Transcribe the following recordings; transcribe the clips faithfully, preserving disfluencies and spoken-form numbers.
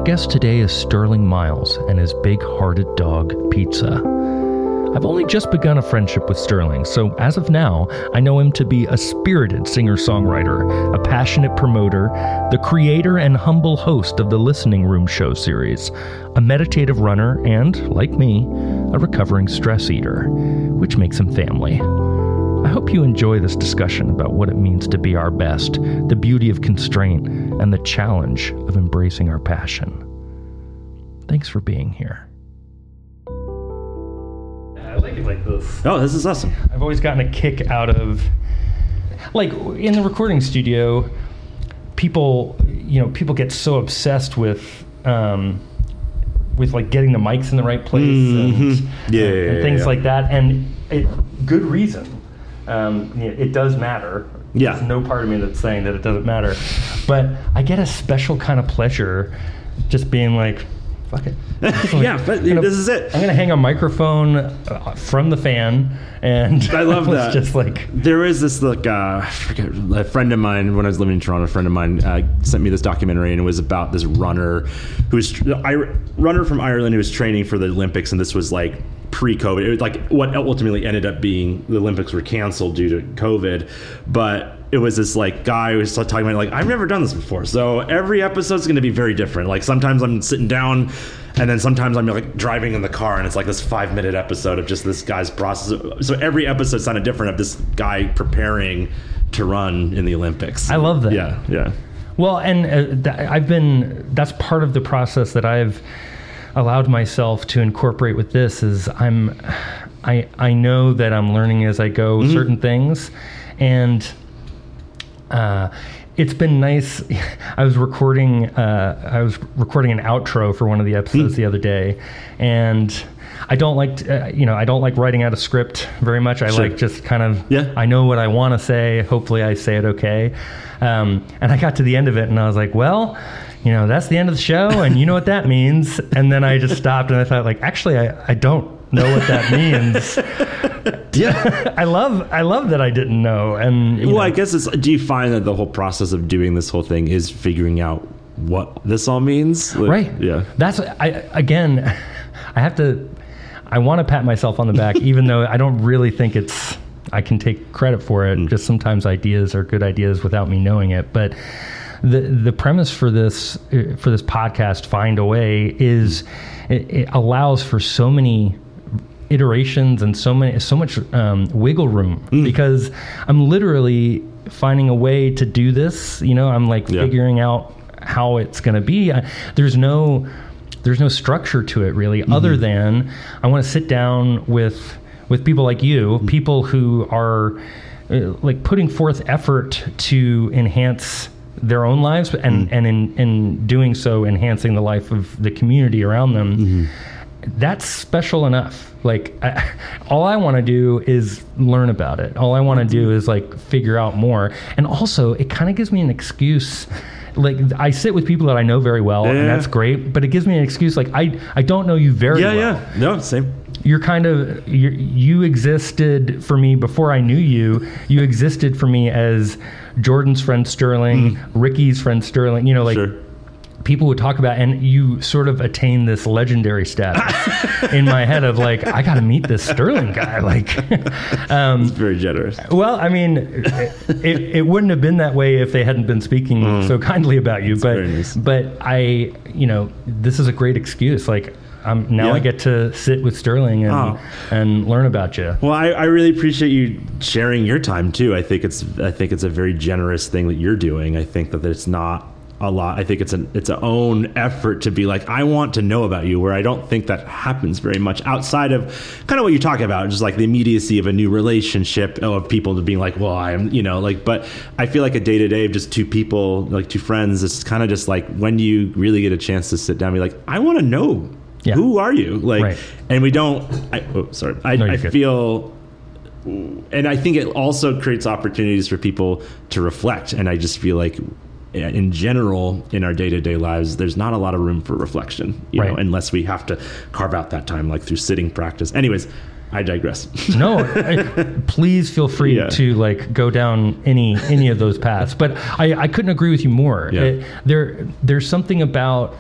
guest today is Sterling Miles and his Big-Hearted Dog Pizza. I've only just begun a friendship with Sterling, so as of now, I know him to be a spirited singer-songwriter, a passionate promoter, the creator and humble host of the Listening Room show series, a meditative runner, and, like me, a recovering stress eater, which makes him family. I hope you enjoy this discussion about what it means to be our best, the beauty of constraint, and the challenge of embracing our passion. Thanks for being here. I like it like this. Oh, this is awesome. I've always gotten a kick out of, like, in the recording studio, people, you know, people get so obsessed with, um, with like getting the mics in the right place mm-hmm. and, yeah, and, and yeah, things yeah. like that, and it, good reason. Um, you know, it does matter. Yeah. There's no part of me that's saying that it doesn't matter, but I get a special kind of pleasure just being like, fuck it. Like, yeah, but gonna, this is it. I'm going to hang a microphone uh, from the fan, and I love that. Just like there is this like uh, I forget, a friend of mine when I was living in Toronto. A friend of mine uh, sent me this documentary, and it was about this runner who was I, runner from Ireland who was training for the Olympics, and this was like pre-COVID. It was like what ultimately ended up being the Olympics were canceled due to COVID, but it was this like guy who was talking about like, I've never done this before. So every episode's going to be very different. Like sometimes I'm sitting down and then sometimes I'm like driving in the car and it's like this five minute episode of just this guy's process. So every episode sounded different of this guy preparing to run in the Olympics. I love that. Yeah. Yeah. Well, and uh, th- I've been, that's part of the process that I've allowed myself to incorporate with this is I'm, I, I know that I'm learning as I go mm-hmm. certain things, and uh, it's been nice. I was recording, uh, I was recording an outro for one of the episodes mm. the other day, and I don't like, uh, you know, I don't like writing out a script very much. I sure. like just kind of, yeah. I know what I want to say. Hopefully I say it okay. Um, and I got to the end of it and I was like, well, you know, that's the end of the show, and you know what that means. And then I just stopped and I thought, like, actually, I, I don't know what that means. Yeah, I love I love that I didn't know. And you well, know. I guess it's. Do you find that the whole process of doing this whole thing is figuring out what this all means? Like, right. Yeah. That's I again. I have to. I want to pat myself on the back, even though I don't really think it's. I can take credit for it. Mm. Just sometimes ideas are good ideas without me knowing it, but. The the premise for this for this podcast, Find a Way, is it, it allows for so many iterations and so many so much um, wiggle room mm. because I'm literally finding a way to do this. You know, I'm like yeah. figuring out how it's going to be. I, there's no there's no structure to it really, mm-hmm. other than I want to sit down with with people like you, mm-hmm. people who are uh, like putting forth effort to enhance their own lives and, mm. and in, in doing so enhancing the life of the community around them. Mm-hmm. That's special enough. Like I, all I want to do is learn about it. All I want to do is like figure out more. And also it kind of gives me an excuse. Like I sit with people that I know very well, yeah. and that's great, but it gives me an excuse. Like I, I don't know you very yeah, well. Yeah, yeah. No, same. You're kind of, you're, you existed for me before I knew you. You existed for me as Jordan's friend Sterling, mm. Ricky's friend Sterling, you know, like sure. people would talk about, and you sort of attain this legendary status in my head of like, I got to meet this Sterling guy. Like, um, it's very generous. Well, I mean, it, it, it wouldn't have been that way if they hadn't been speaking mm. so kindly about you. That's but, nice. but I, you know, this is a great excuse. Like, Um, now yeah. I get to sit with Sterling and oh. and learn about you. Well, I, I really appreciate you sharing your time too. I think it's I think it's a very generous thing that you're doing. I think that it's not a lot. I think it's an it's a own effort to be like, I want to know about you, where I don't think that happens very much outside of kind of what you're talking about, just like the immediacy of a new relationship, of people being like, well, I'm, you know, like, but I feel like a day to day of just two people, like two friends, it's kind of just like when you really get a chance to sit down and be like, I want to know. Yeah. Who are you? Like, right. and we don't, I, oh, sorry. I, no, I feel, and I think it also creates opportunities for people to reflect. And I just feel like in general, in our day-to-day lives, there's not a lot of room for reflection, you right. know, unless we have to carve out that time, like through sitting practice. Anyways, I digress. No, I, please feel free yeah. to like go down any, any of those paths, but I, I couldn't agree with you more. Yeah. It, there, there's something about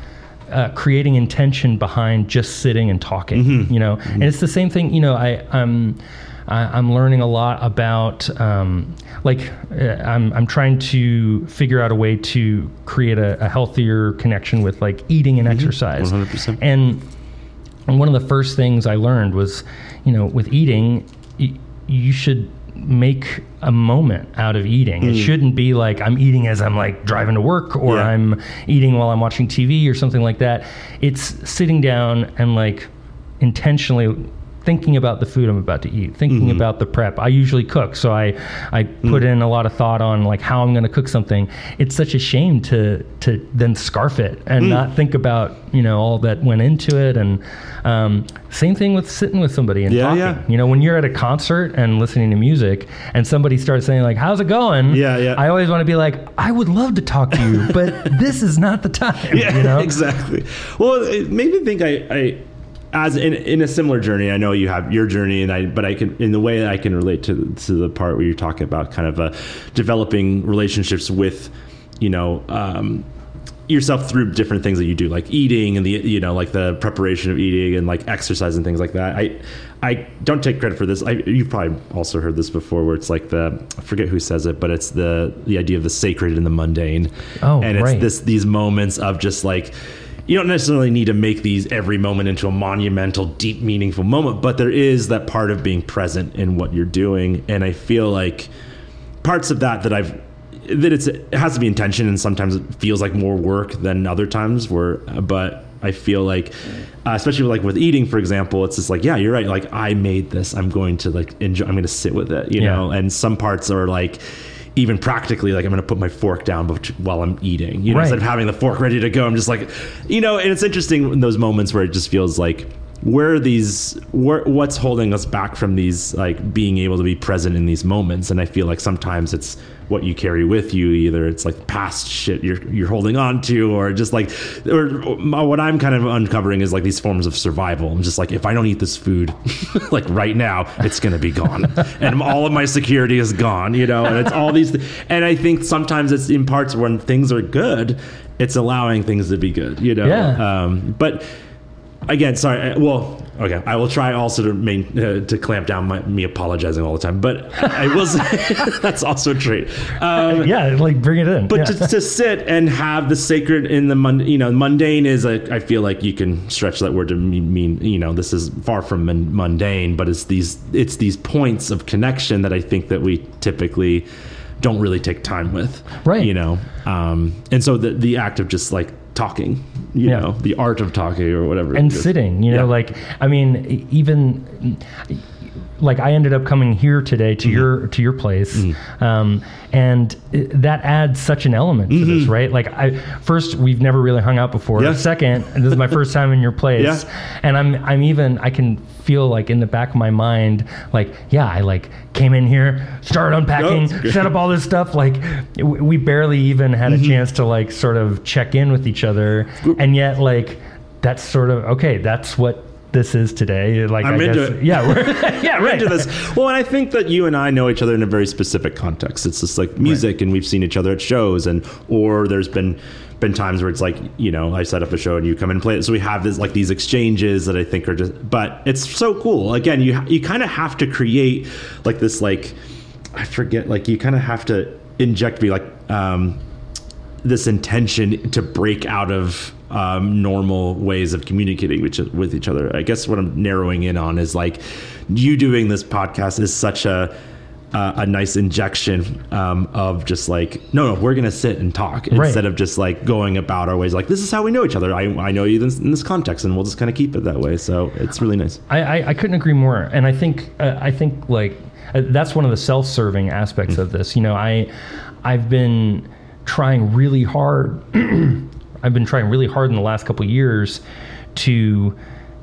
uh, creating intention behind just sitting and talking, mm-hmm. you know, mm-hmm. and it's the same thing, you know, I, I'm, I, I'm learning a lot about, um, like, uh, I'm, I'm trying to figure out a way to create a, a healthier connection with like eating and mm-hmm. exercise. one hundred percent. And, and one of the first things I learned was, you know, with eating, y- you should make a moment out of eating. Mm. It shouldn't be like I'm eating as I'm like driving to work or yeah. I'm eating while I'm watching T V or something like that. It's sitting down and like intentionally thinking about the food I'm about to eat, thinking mm-hmm. about the prep. I usually cook, so I I put mm. in a lot of thought on like how I'm going to cook something. It's such a shame to to then scarf it and mm. not think about, you know, all that went into it. And um, same thing with sitting with somebody and yeah, talking. Yeah. You know, when you're at a concert and listening to music and somebody starts saying like, "How's it going?" Yeah, yeah. I always want to be like, "I would love to talk to you, but this is not the time." Yeah, you know? Exactly. Well, it made me think I. I As in, in a similar journey, I know you have your journey, and I, but I can, in the way that I can relate to to the part where you're talking about kind of uh, developing relationships with, you know, um, yourself through different things that you do, like eating and the, you know, like the preparation of eating and like exercise and things like that. I, I don't take credit for this. I, you've probably also heard this before, where it's like the, I forget who says it, but it's the the idea of the sacred and the mundane. Oh, and it's right. this these moments of just like. You don't necessarily need to make these every moment into a monumental, deep, meaningful moment, but there is that part of being present in what you're doing. And I feel like parts of that that I've, that it's, it has to be intention, and sometimes it feels like more work than other times where, but I feel like, uh, especially like with eating, for example, it's just like, yeah, you're right. Like I made this, I'm going to like enjoy, I'm going to sit with it, you yeah. know, and some parts are like, even practically, like I'm going to put my fork down while I'm eating, you know, right. instead of having the fork ready to go. I'm just like, you know, and it's interesting in those moments where it just feels like, where are these, where, what's holding us back from these, like being able to be present in these moments. And I feel like sometimes it's what you carry with you. Either it's like past shit you're, you're holding on to, or just like, or what I'm kind of uncovering is like these forms of survival. I'm just like, if I don't eat this food, like right now, it's going to be gone. And all of my security is gone, you know, and it's all these, th- and I think sometimes it's in parts when things are good, it's allowing things to be good, you know? Yeah. Um, but Again, sorry. Well, okay. I will try also to main, uh, to clamp down my, me apologizing all the time, but I will say that's also a trait. Um, yeah, like bring it in. But yeah. to, to sit and have the sacred in the mund- you know, mundane is a. I feel like you can stretch that word to mean, mean you know, this is far from mun- mundane, but it's these it's these points of connection that I think that we typically don't really take time with. Right. You know, um, and so the the act of just like talking, you yeah. know, the art of talking or whatever. And sitting, you know, yeah. like, I mean, even like I ended up coming here today to mm-hmm. your, to your place. Mm-hmm. Um, and it, that adds such an element to mm-hmm. this, right? Like I, first, we've never really hung out before. Yeah. Second, this is my first time in your place. Yeah. And I'm, I'm even, I can feel like in the back of my mind, like, yeah, I like came in here, started unpacking, no, set up all this stuff. Like we barely even had mm-hmm. a chance to like sort of check in with each other. And yet like, that's sort of, okay, that's what this is today. Like I'm I into guess, it. Yeah, we're, yeah, I'm right. into this. Well, and I think that you and I know each other in a very specific context. It's just like music, right. and we've seen each other at shows, and or there's been been times where it's like, you know, I set up a show and you come and play it. So we have this like these exchanges that I think are just, but it's so cool. Again, you you kind of have to create like this, like I forget, like you kind of have to inject be like um, this intention to break out of um, normal ways of communicating with, with each other. I guess what I'm narrowing in on is like you doing this podcast is such a Uh, a nice injection um, of just like, no, no, we're going to sit and talk right. instead of just like going about our ways. Like, this is how we know each other. I, I know you in this, in this context, and we'll just kind of keep it that way. So it's really nice. I, I, I couldn't agree more. And I think, uh, I think like, uh, that's one of the self-serving aspects mm-hmm. of this. You know, I, I've been trying really hard. I've been trying really hard in the last couple of years to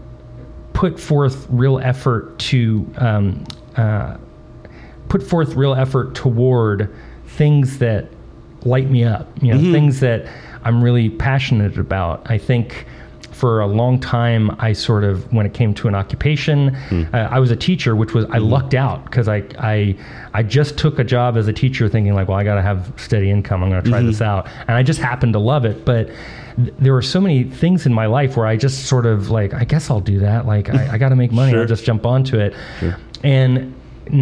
put forth real effort to, um, uh, put forth real effort toward things that light me up, you know, mm-hmm. things that I'm really passionate about. I think for a long time, I sort of, when it came to an occupation, mm. uh, I was a teacher, which was, I mm. lucked out because I, I, I just took a job as a teacher thinking like, well, I got to have steady income. I'm going to try mm-hmm. this out. And I just happened to love it. But th- there were so many things in my life where I just sort of like, I guess I'll do that. Like, I, I got to make money. Sure. I'll just jump onto it. Sure. And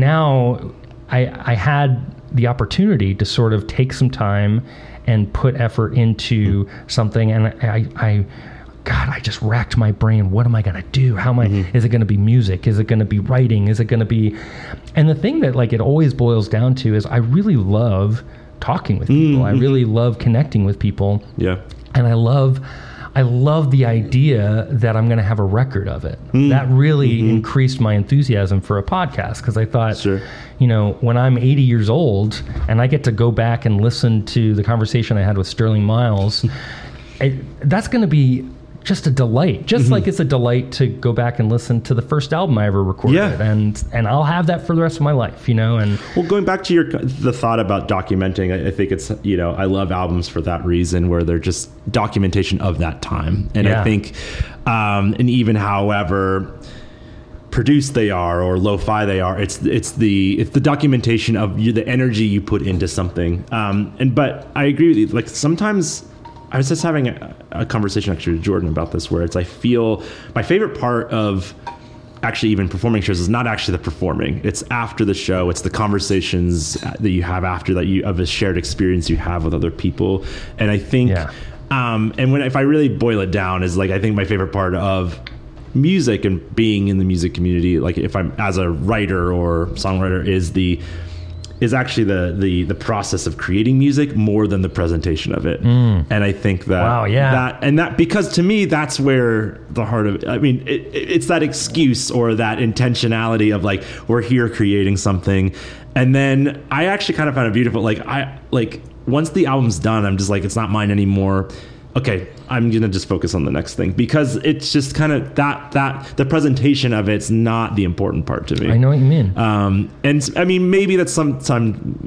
now I, I had the opportunity to sort of take some time and put effort into mm. something. And I, I, God, I just racked my brain. What am I going to do? How am I, mm-hmm. is it going to be music? Is it going to be writing? Is it going to be, and the thing that like it always boils down to is I really love talking with people. Mm-hmm. I really love connecting with people. Yeah. And I love, I love the idea that I'm going to have a record of it. Mm. That really mm-hmm. increased my enthusiasm for a podcast because I thought, sure. you know, when I'm eighty years old and I get to go back and listen to the conversation I had with Sterling Miles, it, that's going to be just a delight, just mm-hmm. like it's a delight to go back and listen to the first album I ever recorded. Yeah. And and I'll have that for the rest of my life, you know. And well, going back to your the thought about documenting, I, I think it's, you know, I love albums for that reason, where they're just documentation of that time. And yeah. I think, um, and even however produced they are or lo-fi they are, it's it's the it's the documentation of you, the energy you put into something. Um, and but I agree with you. Like sometimes. I was just having a, a conversation actually with Jordan about this, where it's, I feel my favorite part of actually even performing shows is not actually the performing. It's after the show. It's the conversations that you have after that, you of a shared experience you have with other people. And I think, yeah. um, and when, if I really boil it down, is like, I think my favorite part of music and being in the music community, like if I'm as a writer or songwriter, is the, is actually the, the the process of creating music more than the presentation of it. Mm. And I think that, wow, yeah. that, and that, because to me, that's where the heart of it, I mean, it, it's that excuse or that intentionality of like, we're here creating something. And then I actually kind of found it beautiful. Like I, like once the album's done, I'm just like, it's not mine anymore. Okay, I'm going to just focus on the next thing, because it's just kind of that, that the presentation of it's not the important part to me. I know what you mean. Um, and I mean, maybe that's some, some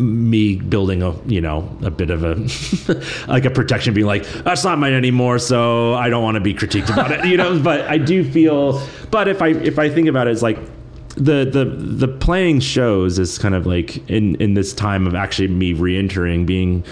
me building a, you know, a bit of a, like a protection, being like, that's not mine anymore, so I don't want to be critiqued about it, you know, but I do feel, but if I, if I think about it, it's like, the, the, the playing shows is kind of like in, in this time of actually me re-entering, being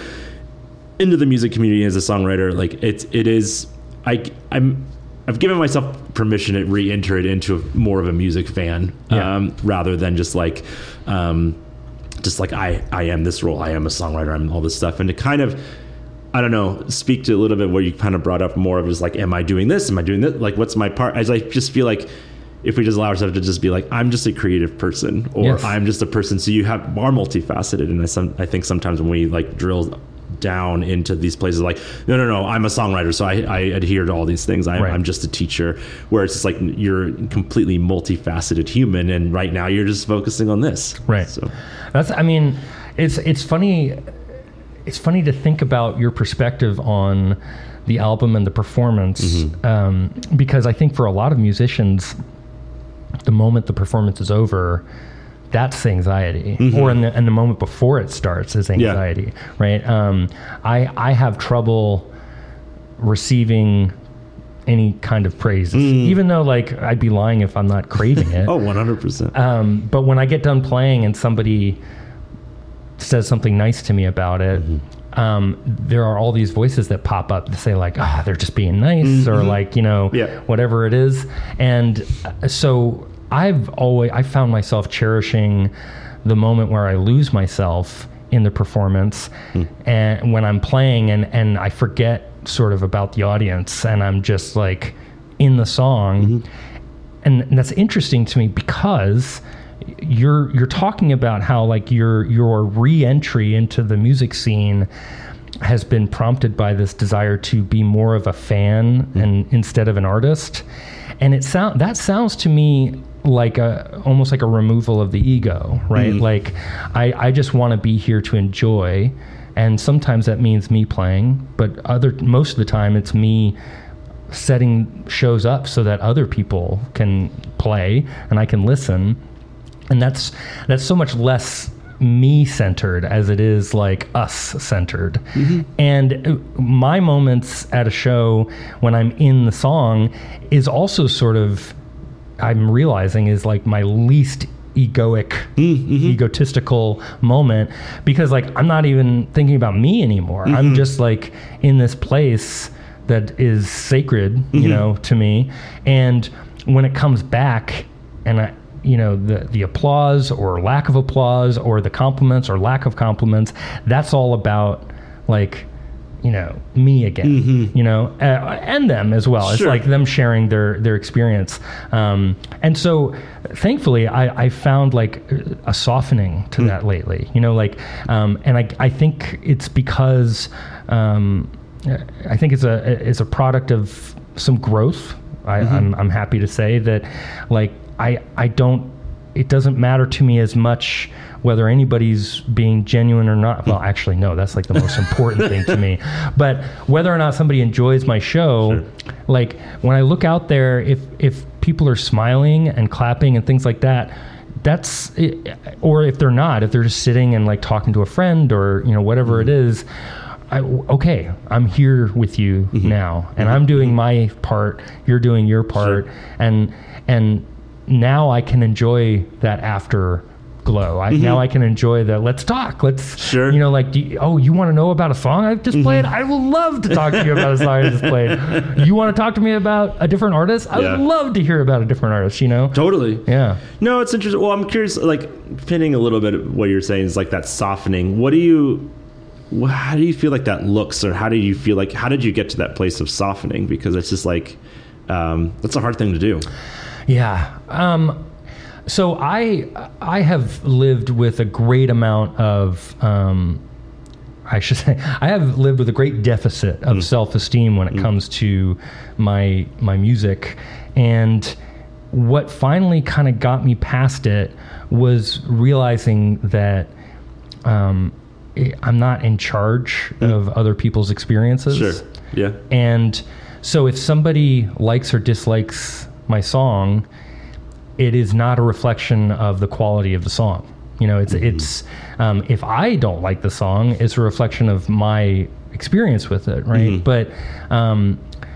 into the music community as a songwriter, like it's, it is, I, I'm, I've given myself permission to re-enter it into a, more of a music fan, yeah. um, rather than just like, um, just like I, I am this role, I am a songwriter, I'm all this stuff. And to kind of, I don't know, speak to a little bit where you kind of brought up more of just like, am I doing this? Am I doing this? Like, what's my part? As I just feel like, if we just allow ourselves to just be like, I'm just a creative person, or yes. I'm just a person. So you have are multifaceted. And I, some, I think sometimes when we like drill down into these places, like, no, no, no, I'm a songwriter, so I, I adhere to all these things. I, right. I'm just a teacher, where it's just like, you're a completely multifaceted human. And right now you're just focusing on this. Right. So that's, I mean, it's, it's funny. It's funny to think about your perspective on the album and the performance. Mm-hmm. Um, because I think for a lot of musicians, the moment the performance is over, that's anxiety, mm-hmm. or in the, in the moment before it starts is anxiety, yeah. right? Um, I I have trouble receiving any kind of praise, mm. even though like I'd be lying if I'm not craving it. Oh, one hundred percent. Um, but when I get done playing and somebody says something nice to me about it, mm-hmm. um, there are all these voices that pop up to say like, ah, oh, they're just being nice, mm-hmm. or like, you know, yeah. whatever it is. And so I've always, I found myself cherishing the moment where I lose myself in the performance, mm. and when I'm playing and, and I forget sort of about the audience and I'm just like in the song. Mm-hmm. And, and that's interesting to me, because you're, you're talking about how like your, your re-entry into the music scene has been prompted by this desire to be more of a fan, mm. and instead of an artist. And it sound, that sounds to me like a, almost like a removal of the ego, right? Mm. Like I, I just want to be here to enjoy. And sometimes that means me playing, but other, most of the time it's me setting shows up so that other people can play and I can listen. And that's, that's so much less me centered as it is like us centered. Mm-hmm. And my moments at a show when I'm in the song is also sort of, I'm realizing is like my least egoic, mm-hmm. egotistical moment, because like I'm not even thinking about me anymore. Mm-hmm. I'm just like in this place that is sacred, mm-hmm. you know, to me. And when it comes back and I, you know, the, the applause or lack of applause or the compliments or lack of compliments, that's all about like, you know, me again, mm-hmm. you know, uh, and them as well. Sure. It's like them sharing their, their experience. Um, and so thankfully I, I found like a softening to mm. that lately, you know, like, um, and I, I think it's because, um, I think it's a, it's a product of some growth. I, mm-hmm. I'm, I'm happy to say that like, I, I don't, it doesn't matter to me as much whether anybody's being genuine or not. Well, actually, no, that's like the most important thing to me. But whether or not somebody enjoys my show, sure. like when I look out there, if, if people are smiling and clapping and things like that, that's, it, or if they're not, if they're just sitting and like talking to a friend or, you know, whatever mm-hmm. it is, I, okay, I'm here with you mm-hmm. now, and mm-hmm. I'm doing my part, you're doing your part, sure. and, and, now I can enjoy that afterglow. I, mm-hmm. Now I can enjoy the let's talk. Let's, sure. you know, like, do you, oh, you want to know about a song I've just mm-hmm. played? I would love to talk to you about a song I just played. You want to talk to me about a different artist? I yeah. would love to hear about a different artist, you know? Totally. Yeah. No, it's interesting. Well, I'm curious, like, pinning a little bit of what you're saying is like that softening. What do you, how do you feel like that looks, or how do you feel like, how did you get to that place of softening? Because it's just like, um, that's a hard thing to do. Yeah. Um, so I I have lived with a great amount of, um, I should say, I have lived with a great deficit of mm. self-esteem when it mm. comes to my my music. And what finally kind of got me past it was realizing that um, I'm not in charge mm. of other people's experiences. Sure. Yeah. And so if somebody likes or dislikes my song, it is not a reflection of the quality of the song. You know, it's, mm-hmm. it's, um, if I don't like the song, it's a reflection of my experience with it. Right. Mm-hmm. But, um,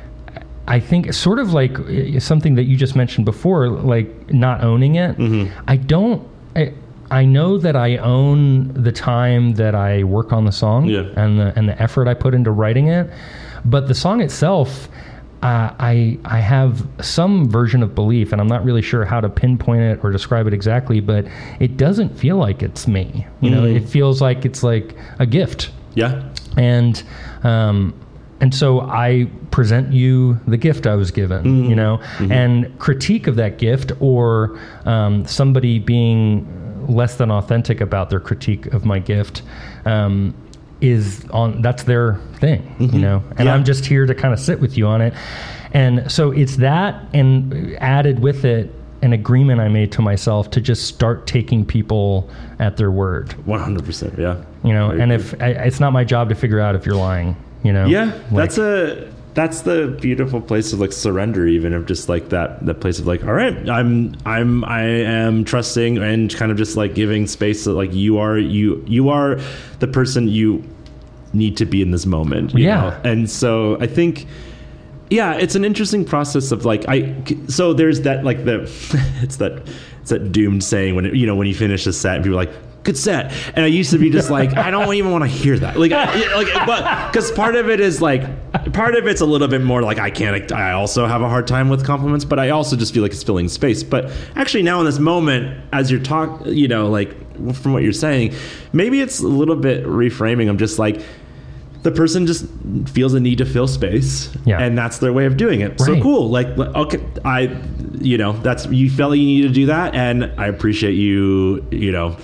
I think sort of like something that you just mentioned before, like not owning it. Mm-hmm. I don't, I, I know that I own the time that I work on the song yeah. and the, and the effort I put into writing it, but the song itself, Uh, I I have some version of belief, and I'm not really sure how to pinpoint it or describe it exactly, but it doesn't feel like it's me. You know, mm-hmm. it feels like it's like a gift. Yeah. And um, and so I present you the gift I was given. Mm-hmm. You know, mm-hmm. and critique of that gift, or um, somebody being less than authentic about their critique of my gift. Um, is on, that's their thing, mm-hmm. you know, and yeah. I'm just here to kind of sit with you on it. And so it's that, and added with it an agreement I made to myself to just start taking people at their word. one hundred percent. Yeah. You know, and if I, it's not my job to figure out if you're lying, you know? Yeah. Like, that's a, that's the beautiful place of like surrender, even of just like that, that place of like, all right, I'm, I'm, I am trusting and kind of just like giving space that like you are, you, you are the person you need to be in this moment. You yeah. know? And so I think, yeah, it's an interesting process of like, I, so there's that, like the, it's that, it's that doomed saying when, it, you know, when you finish a set and people are like, good set. And I used to be just like, I don't even want to hear that. Like, I, like, but because part of it is like, part of it's a little bit more like, I can't, I also have a hard time with compliments, but I also just feel like it's filling space. But actually now in this moment, as you're talking, you know, like from what you're saying, maybe it's a little bit reframing. I'm just like, the person just feels a need to fill space, yeah. and that's their way of doing it. Right. So cool. Like, okay, I, you know, that's, you felt you need to do that, and I appreciate you, you know,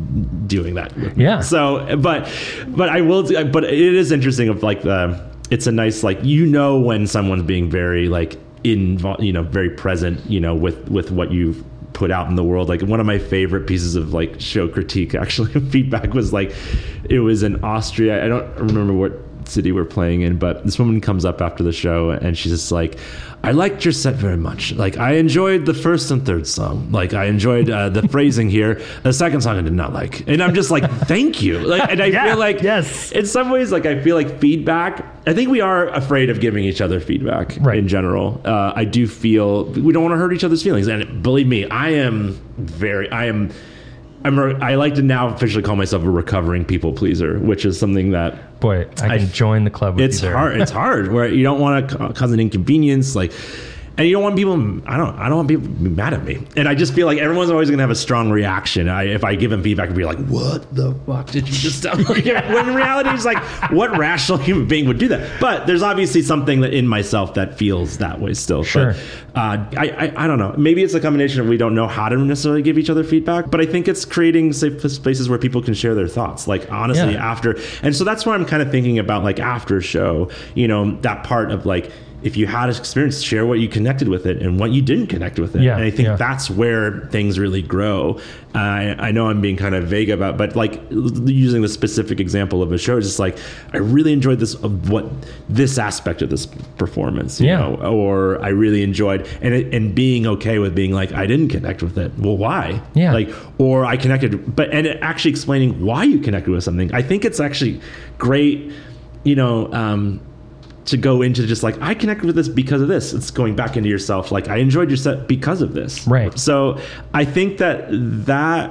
doing that. Yeah. So, but, but I will, but it is interesting of like the, it's a nice, like, you know, when someone's being very like in, you know, very present, you know, with, with what you've put out in the world. Like one of my favorite pieces of like show critique, actually feedback was like, it was in Austria. I don't remember what city we're playing in, but this woman comes up after the show and she's just like, I liked your set very much. Like, I enjoyed the first and third song. Like, I enjoyed uh, the phrasing here. The second song I did not like. And I'm just like, thank you. Like, and I yeah, feel like, yes. in some ways, like, I feel like feedback, I think we are afraid of giving each other feedback right. in general. Uh, I do feel, we don't want to hurt each other's feelings. And believe me, I am very, I am, I'm a, I like to now officially call myself a recovering people pleaser, which is something that boy I can I, join the club with it's you there. hard it's hard where you don't want to cause an inconvenience, like, and you don't want people I don't I don't want people to be mad at me, and I just feel like everyone's always gonna have a strong reaction. I, if I give them feedback, I'd be like, what the fuck did you just tell me? When in reality it's like, what rational human being would do that? But there's obviously something that in myself that feels that way still. Sure. But, uh, I, I I don't know, maybe it's a combination of we don't know how to necessarily give each other feedback, but I think it's creating safe spaces where people can share their thoughts, like honestly yeah. after. And so that's where I'm kind of thinking about, like, after show, you know, that part of like, if you had an experience, share what you connected with it and what you didn't connect with it. Yeah, and I think yeah. that's where things really grow. Uh, I, I know I'm being kind of vague about, but like using the specific example of a show, it's just like, I really enjoyed this, of what this aspect of this performance, you yeah. know, or I really enjoyed, and it, and being okay with being like, I didn't connect with it. Well, why? Yeah. Like, or I connected, but, and it actually explaining why you connected with something. I think it's actually great, you know, um, to go into just like, I connected with this because of this. It's going back into yourself. Like, I enjoyed your set because of this. Right. So I think that that,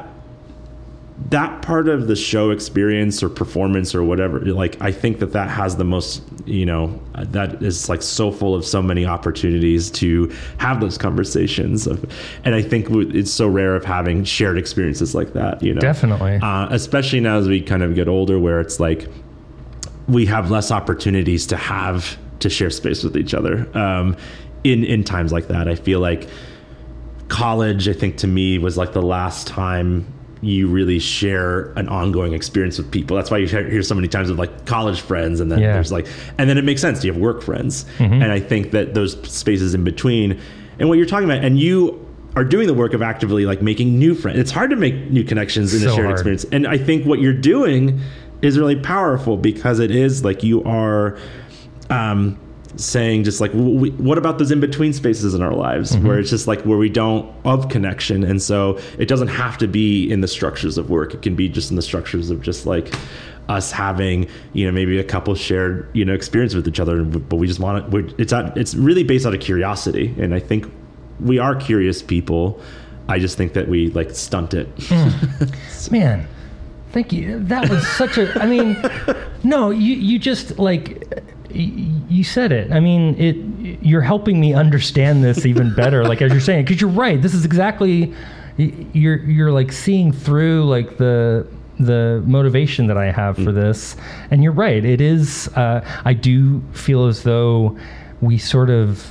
that part of the show experience or performance or whatever, like, I think that that has the most, you know, that is like so full of so many opportunities to have those conversations of, and I think it's so rare of having shared experiences like that, you know. Definitely. Uh, especially now as we kind of get older, where it's like, we have less opportunities to have to share space with each other. Um, in, in times like that, I feel like college, I think to me was like the last time you really share an ongoing experience with people. That's why you hear so many times of like college friends, and then yeah. there's like, and then it makes sense. You have work friends. Mm-hmm. And I think that those spaces in between, and what you're talking about, and you are doing the work of actively like making new friends. It's hard to make new connections in so a shared hard. experience. And I think what you're doing is really powerful, because it is like you are um, saying just like, we, what about those in-between spaces in our lives mm-hmm. where it's just like where we don't of connection. And so it doesn't have to be in the structures of work. It can be just in the structures of just like us having, you know, maybe a couple shared, you know, experience with each other, but we just want to, it's not, it's really based out of curiosity. And I think we are curious people. I just think that we like stunt it. Mm. Man. Thank you. That was such a, I mean, no, you, you just like, you said it. I mean, it, you're helping me understand this even better. Like, as you're saying, because you're right. This is exactly, you're, you're like seeing through like the, the motivation that I have for this. And you're right. It is, uh, I do feel as though we sort of,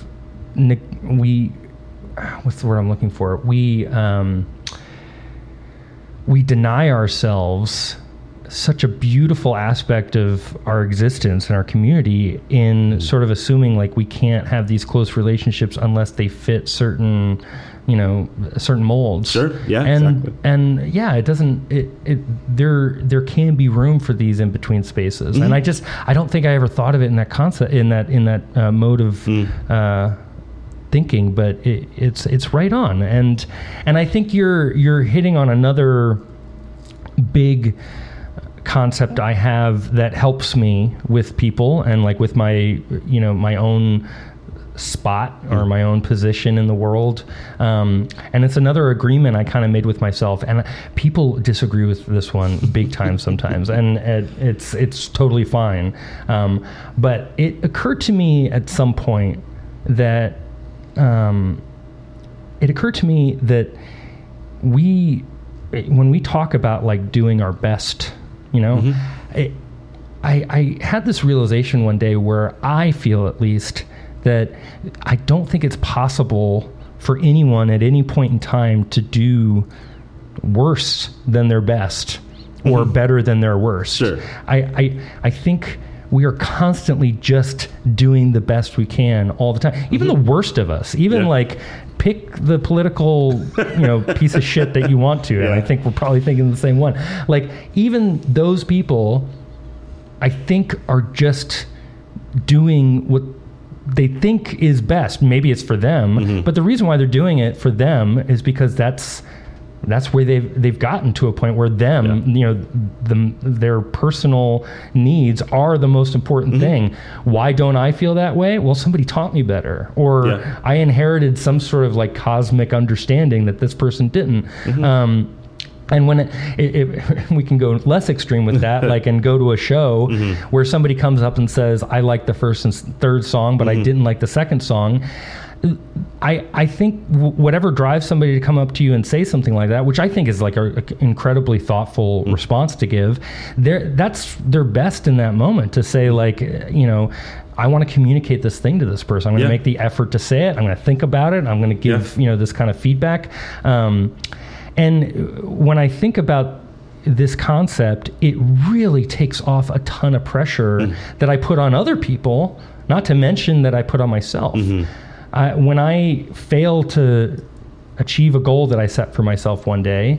we, what's the word I'm looking for? We, um, we deny ourselves such a beautiful aspect of our existence and our community in sort of assuming like we can't have these close relationships unless they fit certain, you know, certain molds. Sure. Yeah. And exactly. and yeah, it doesn't. It, it there there can be room for these in between spaces, mm-hmm. and I just I don't think I ever thought of it in that concept in that in that uh, mode of. Mm. Uh, thinking, but it, it's it's right on, and and I think you're you're hitting on another big concept I have that helps me with people and like with my you know my own spot or my own position in the world, um, and it's another agreement I kind of made with myself, and people disagree with this one big time sometimes, and it, it's it's totally fine, um, but it occurred to me at some point that Um, it occurred to me that we, when we talk about like doing our best, you know, mm-hmm. it, I, I had this realization one day where I feel at least that I don't think it's possible for anyone at any point in time to do worse than their best mm-hmm. or better than their worst. Sure. I, I, I think we are constantly just doing the best we can all the time. Even mm-hmm. the worst of us, even yeah. like pick the political, you know, piece of shit that you want to. Yeah. And I think we're probably thinking the same one. Like even those people I think are just doing what they think is best. Maybe it's for them, mm-hmm. but the reason why they're doing it for them is because that's that's where they've they've gotten to a point where them, yeah. you know, the, their personal needs are the most important mm-hmm. thing. Why don't I feel that way? Well, somebody taught me better, or yeah. I inherited some sort of like cosmic understanding that this person didn't. Mm-hmm. Um, And when it, it, it, we can go less extreme with that, like and go to a show mm-hmm. where somebody comes up and says, I like the first and third song, but mm-hmm. I didn't like the second song. I I think w- whatever drives somebody to come up to you and say something like that, which I think is like an incredibly thoughtful mm-hmm. response to give, that's their best in that moment to say like, you know, I want to communicate this thing to this person. I'm going to yeah. make the effort to say it. I'm going to think about it. I'm going to give, yeah. you know, this kind of feedback. Um, And when I think about this concept, it really takes off a ton of pressure mm. that I put on other people, not to mention that I put on myself. Mm-hmm. I, when I fail to achieve a goal that I set for myself one day,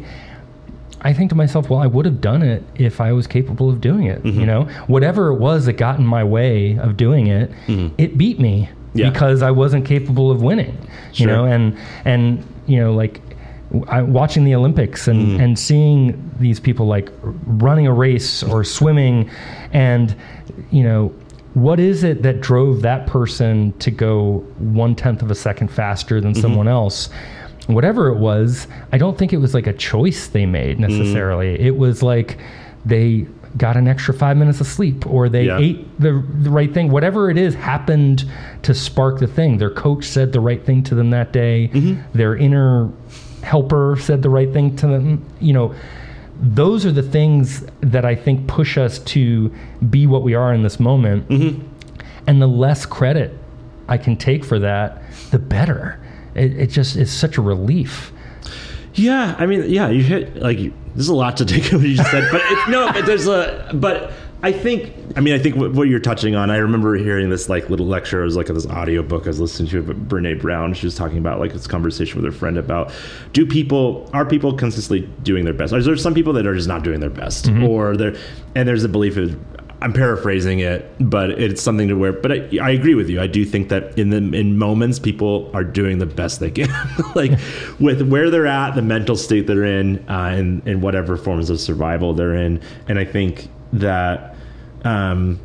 I think to myself, well, I would have done it if I was capable of doing it. Mm-hmm. You know, whatever it was that got in my way of doing it, mm-hmm. it beat me yeah. because I wasn't capable of winning. Sure. You know, and and you know, like. I, watching the Olympics and, mm. and seeing these people like running a race or swimming, and you know, what is it that drove that person to go one tenth of a second faster than mm-hmm. someone else? Whatever it was, I don't think it was like a choice they made necessarily. Mm. It was like they got an extra five minutes of sleep, or they yeah. ate the the right thing. Whatever it is happened to spark the thing. Their coach said the right thing to them that day. Mm-hmm. Their inner helper said the right thing to them. You know, those are the things that I think push us to be what we are in this moment. Mm-hmm. And the less credit I can take for that, the better. It, it just is such a relief. Yeah, I mean, yeah, you hit like there's a lot to take what you just said, but it, no, but there's a but. I think, I mean, I think what, what you're touching on, I remember hearing this like little lecture. It was like this audio book I was listening to of Brene Brown. She was talking about like this conversation with her friend about, do people, are people consistently doing their best? Or is there some people that are just not doing their best? Mm-hmm. Or there, and there's a belief of, I'm paraphrasing it, but it's something to where, but I, I agree with you. I do think that in the, in moments, people are doing the best they can, like with where they're at, the mental state they're in, uh, and, and whatever forms of survival they're in. And I think that, um,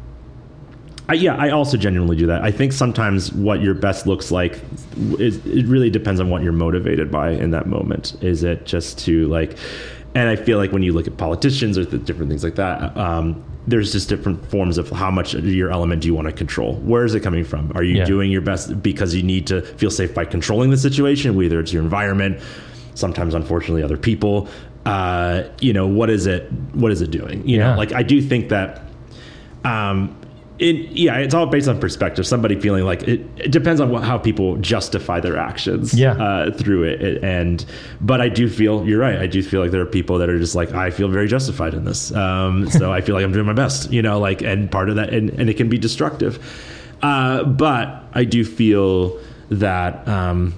I, yeah, I also genuinely do that. I think sometimes what your best looks like is, it really depends on what you're motivated by in that moment. Is it just to like, and I feel like when you look at politicians or the different things like that, um, there's just different forms of how much of your element do you want to control. Where is it coming from? Are you yeah. doing your best because you need to feel safe by controlling the situation, whether it's your environment, sometimes unfortunately other people, uh, you know, what is it, what is it doing? You yeah. know, like I do think that, um, it, yeah, it's all based on perspective. Somebody feeling like it, it depends on what, how people justify their actions yeah. uh, through it. And, but I do feel, you're right. I do feel like there are people that are just like, I feel very justified in this. Um, so I feel like I'm doing my best, you know, like, and part of that, and, and it can be destructive. Uh, but I do feel that, um,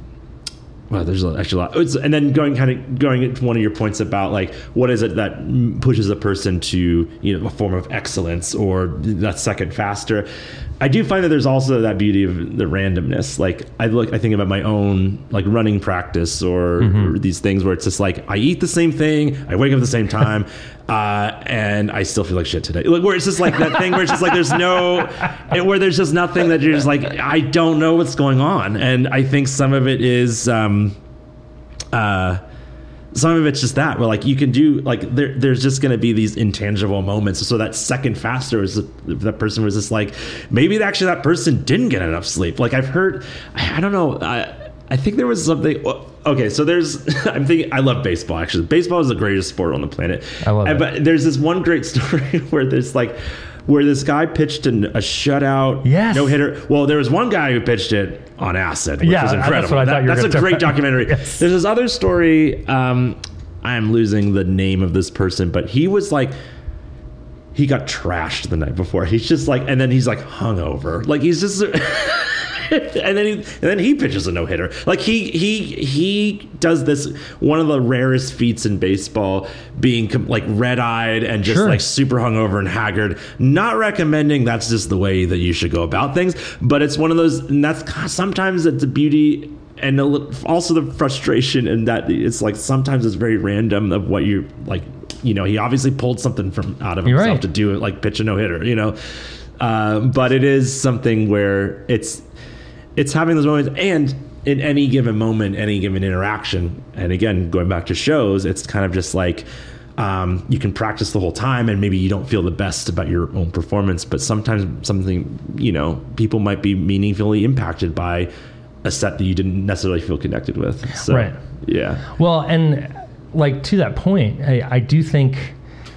well, there's actually a lot. It's, and then going kind of going into one of your points about like, what is it that pushes a person to, you know, a form of excellence or that second faster? I do find that there's also that beauty of the randomness. Like I look, I think about my own like running practice or, mm-hmm. or these things where it's just like, I eat the same thing, I wake up at the same time, uh, and I still feel like shit today. Like where it's just like that thing where it's just like, there's no, and where there's just nothing that you're just like, I don't know what's going on. And I think some of it is, um, uh, some of it's just that where like you can do like there there's just going to be these intangible moments. So that second faster is that person was just like, maybe actually that person didn't get enough sleep. Like I've heard, I, I don't know. I, I think there was something. Okay. So there's, I'm thinking, I love baseball actually. Baseball is the greatest sport on the planet. I love and, it. But there's this one great story where there's like, where this guy pitched an, a shutout yes. no hitter. Well, there was one guy who pitched it on acid, which yeah, was incredible. That's, what I that, thought you were that's a great documentary. Yes. There's this other story. Um, I'm losing the name of this person, but he was like, he got trashed the night before. He's just like, and then he's like hungover. Like he's just, and then he and then he pitches a no hitter. Like he he he does this, one of the rarest feats in baseball, being com- like red eyed and just Sure. like super hungover and haggard. Not recommending that's just the way that you should go about things, but it's one of those, and that's sometimes it's a beauty. And a little, also the frustration in that it's like sometimes it's very random of what you like. You know, he obviously pulled something from out of You're himself right. to do it, like pitch a no hitter. You know, uh, but it is something where it's it's having those moments, and in any given moment, any given interaction. And again, going back to shows, it's kind of just like um, you can practice the whole time, and maybe you don't feel the best about your own performance, but sometimes something, you know, people might be meaningfully impacted by a set that you didn't necessarily feel connected with. So, Right. yeah. Well, and like to that point, I, I do think,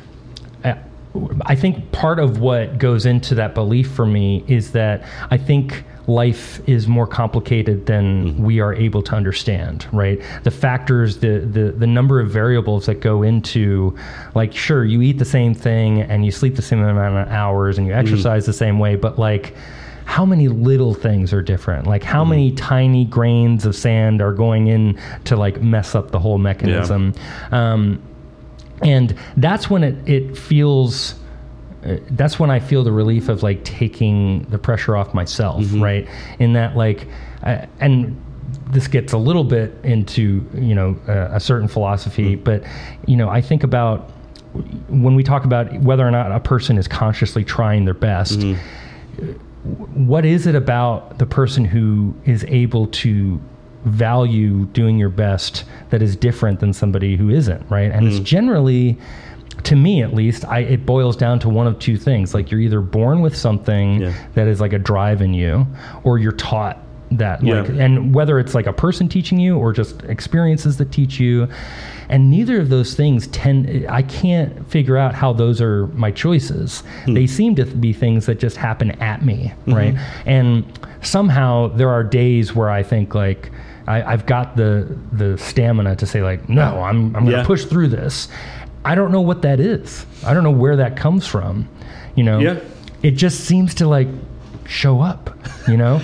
I, I think part of what goes into that belief for me is that I think life is more complicated than mm-hmm. we are able to understand, right? The factors, the, the, the number of variables that go into, like, sure, you eat the same thing and you sleep the same amount of hours and you exercise mm-hmm. the same way, but like, how many little things are different? Like how mm. many tiny grains of sand are going in to like mess up the whole mechanism? Yeah. Um, and that's when it, it feels, uh, that's when I feel the relief of like taking the pressure off myself, mm-hmm. right? In that like, uh, and this gets a little bit into, you know, uh, a certain philosophy, mm. but, you know, I think about when we talk about whether or not a person is consciously trying their best, mm-hmm. what is it about the person who is able to value doing your best that is different than somebody who isn't, right? And mm. it's generally, to me at least, I, it boils down to one of two things. Like you're either born with something yeah. that is like a drive in you, or you're taught that. Yeah. Like, and whether it's like a person teaching you or just experiences that teach you. And neither of those things tend, I can't figure out how those are my choices. Hmm. They seem to be things that just happen at me, mm-hmm. right? And somehow there are days where I think like, I, I've got the the stamina to say like, no, I'm I'm going to yeah. push through this. I don't know what that is. I don't know where that comes from, you know? Yeah. It just seems to like show up, you know?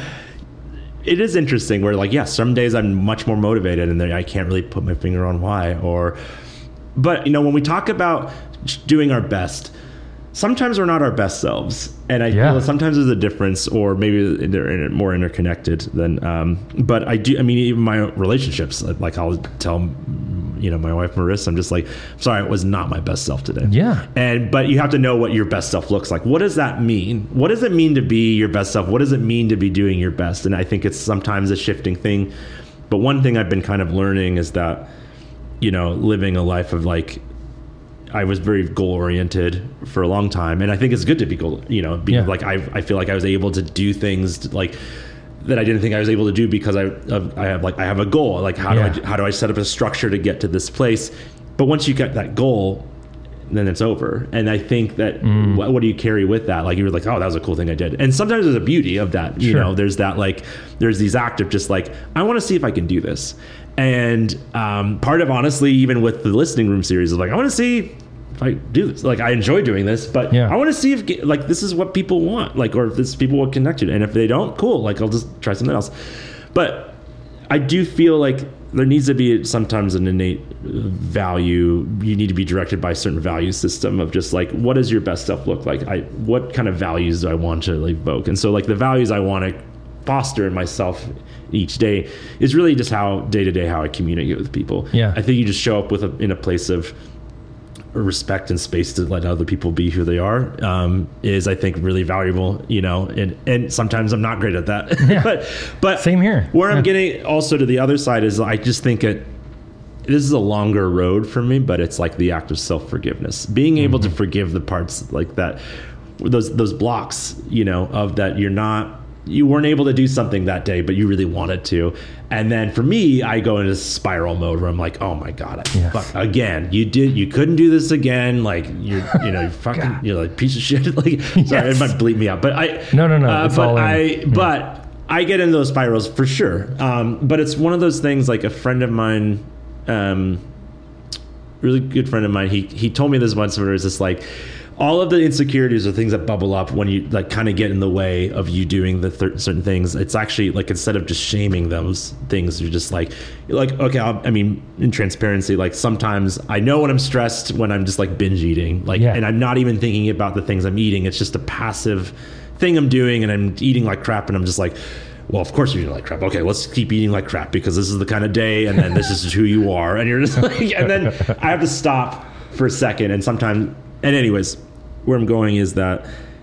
It is interesting where like, yeah, some days I'm much more motivated and then I can't really put my finger on why, or, but you know, when we talk about doing our best, sometimes we're not our best selves. And I yeah. feel sometimes there's a difference, or maybe they're more interconnected than, um, but I do, I mean, even my relationships, like I'll tell, you know, my wife, Marissa, I'm just like, sorry, it was not my best self today. Yeah. And, but you have to know what your best self looks like. What does that mean? What does it mean to be your best self? What does it mean to be doing your best? And I think it's sometimes a shifting thing. But one thing I've been kind of learning is that, you know, living a life of like, I was very goal oriented for a long time. And I think it's good to be goal, you know, be yeah. like, I, I feel like I was able to do things to, like, that I didn't think I was able to do because I I have like I have a goal. Like how yeah. do I how do I set up a structure to get to this place? But once you get that goal, then it's over. And I think that mm. what, what do you carry with that? Like you were like, oh, that was a cool thing I did. And sometimes there's a beauty of that. You sure. know, there's that like there's these active just like I want to see if I can do this. And um, part of honestly, even with the listening room series, is like I want to see if I do this. Like I enjoy doing this, but yeah. I want to see if like this is what people want, like, or if this people will connect to. And if they don't, cool. Like I'll just try something else. But I do feel like there needs to be sometimes an innate value. You need to be directed by a certain value system of just like, what does your best stuff look like? I what kind of values do I want to like, evoke? And so like the values I want to foster in myself each day is really just how day to day how I communicate with people. Yeah, I think you just show up with a, in a place of respect and space to let other people be who they are, um, is I think really valuable, you know, and, and sometimes I'm not great at that, yeah. but, but same here. Where yeah. I'm getting also to the other side is I just think it, this is a longer road for me, but it's like the act of self-forgiveness, being able mm-hmm. to forgive the parts like that, those, those blocks, you know, of that you're not, you weren't able to do something that day, but you really wanted to. And then for me, I go into spiral mode where I'm like, oh my God, I yes. fuck, again, you did, you couldn't do this again. Like you're, you know, you're fucking, you're like piece of shit. Like, yes. sorry, it might bleep me out, but I, no, no, no. Uh, it's but all in. I, yeah. but I get into those spirals for sure. Um, but it's one of those things like a friend of mine, um, really good friend of mine, he he told me this once when it was just like, all of the insecurities are things that bubble up when you like kind of get in the way of you doing the th- certain things. It's actually like, instead of just shaming those things, you're just like, you're like, okay, I'll, I mean, in transparency, like sometimes I know when I'm stressed when I'm just like binge eating, like, yeah. and I'm not even thinking about the things I'm eating. It's just a passive thing I'm doing, and I'm eating like crap, and I'm just like, well, of course you're eating like crap. Okay, let's keep eating like crap because this is the kind of day, and then this is who you are. And you're just like, and then I have to stop for a second. And sometimes, and anyways, where I'm going is that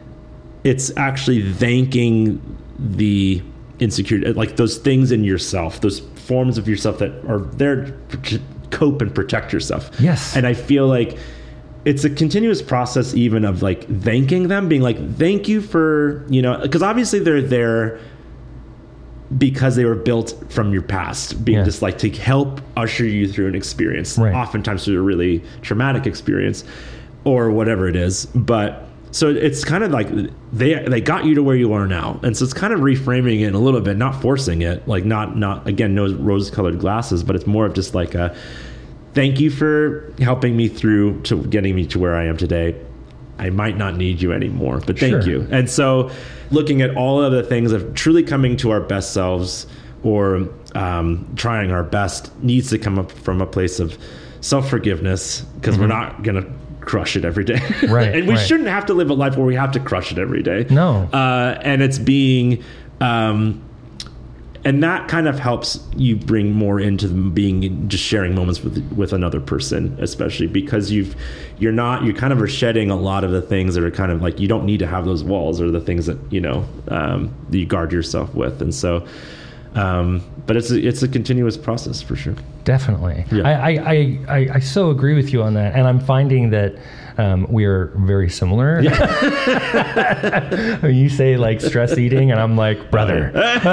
it's actually thanking the insecurity, like those things in yourself, those forms of yourself that are there to cope and protect yourself. Yes. And I feel like it's a continuous process even of like thanking them, being like, thank you for, you know, because obviously they're there because they were built from your past, being yeah. just like to help usher you through an experience, right. oftentimes through a really traumatic experience or whatever it is. But so it's kind of like they they got you to where you are now. And so it's kind of reframing it a little bit, not forcing it, like not, not again, no rose colored glasses, but it's more of just like a thank you for helping me through to getting me to where I am today. I might not need you anymore, but thank sure. you. And so looking at all of the things of truly coming to our best selves or um, trying our best needs to come up from a place of self-forgiveness, because mm-hmm. we're not going to crush it every day. Right. And we right. shouldn't have to live a life where we have to crush it every day. No. Uh, and it's being, um, and that kind of helps you bring more into being just sharing moments with with another person, especially because you've you're not you kind of are shedding a lot of the things that are kind of like you don't need to have those walls or the things that you know um, that you guard yourself with, and so. Um, but it's a, it's a continuous process for sure. Definitely. Yeah. I, I, I, I so agree with you on that. And I'm finding that um, we are very similar. Yeah. You say like stress eating and I'm like, brother.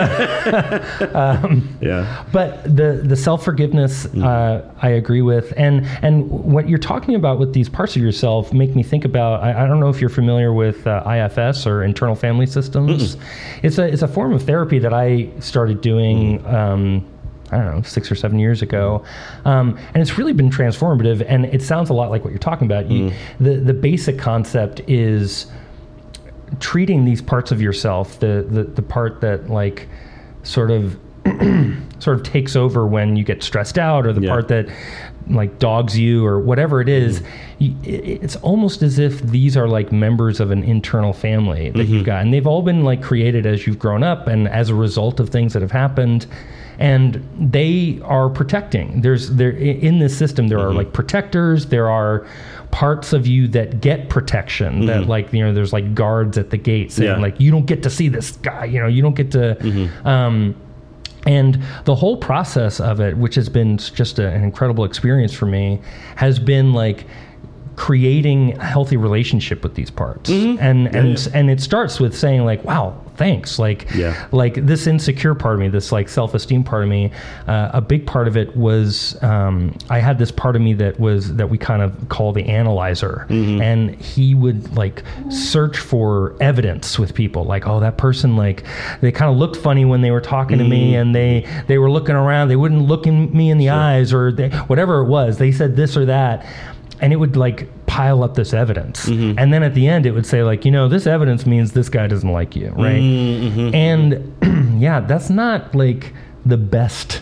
um, yeah. But the, the self-forgiveness, mm. uh, I agree with. And, and what you're talking about with these parts of yourself make me think about, I, I don't know if you're familiar with uh, I F S or internal family systems. Mm-mm. It's a, it's a form of therapy that I started doing, mm. um, I don't know, six or seven years ago. Um, and it's really been transformative. And it sounds a lot like what you're talking about. You, mm. the, the basic concept is treating these parts of yourself, the, the, the part that like sort of sort of takes over when you get stressed out, or the yeah. part that like dogs you or whatever it is. Mm. You, it's almost as if these are like members of an internal family that mm-hmm. you've got. And they've all been like created as you've grown up and as a result of things that have happened. And they are protecting. There's there in this system. There mm-hmm. are like protectors. There are parts of you that get protection. Mm-hmm. That like you know, there's like guards at the gate saying yeah. like you don't get to see this guy. You know, you don't get to. Mm-hmm. Um, and the whole process of it, which has been just a, an incredible experience for me, has been like creating a healthy relationship with these parts. Mm-hmm. And yeah, and yeah. and it starts with saying like, wow, thanks. Like, yeah. like this insecure part of me, this like self-esteem part of me, uh, a big part of it was, um, I had this part of me that was, that we kind of call the analyzer. Mm-hmm. And he would like search for evidence with people like, oh, that person, like they kind of looked funny when they were talking mm-hmm. to me, and they, they were looking around, they wouldn't look in me in the sure. eyes, or they, whatever it was, they said this or that. And it would like pile up this evidence. Mm-hmm. And then at the end it would say like, you know, this evidence means this guy doesn't like you, right? Mm-hmm. And yeah, that's not like the best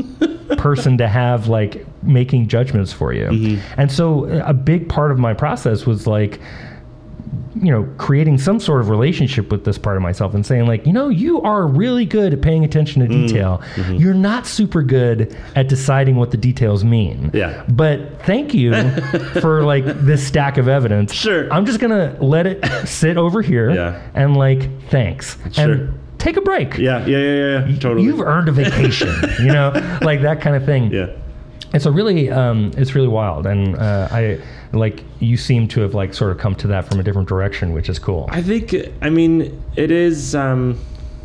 person to have like making judgments for you. Mm-hmm. And so a big part of my process was like, you know, creating some sort of relationship with this part of myself and saying like, you know, you are really good at paying attention to detail. Mm-hmm. You're not super good at deciding what the details mean. Yeah. But thank you for like this stack of evidence. Sure. I'm just going to let it sit over here yeah. and like, thanks. Sure. And take a break. Yeah. Yeah. Yeah. Yeah. Totally. You've earned a vacation, you know, like that kind of thing. Yeah. And so really, um, it's really wild. And uh, I like you seem to have like sort of come to that from a different direction, which is cool. I think, I mean, it is, um,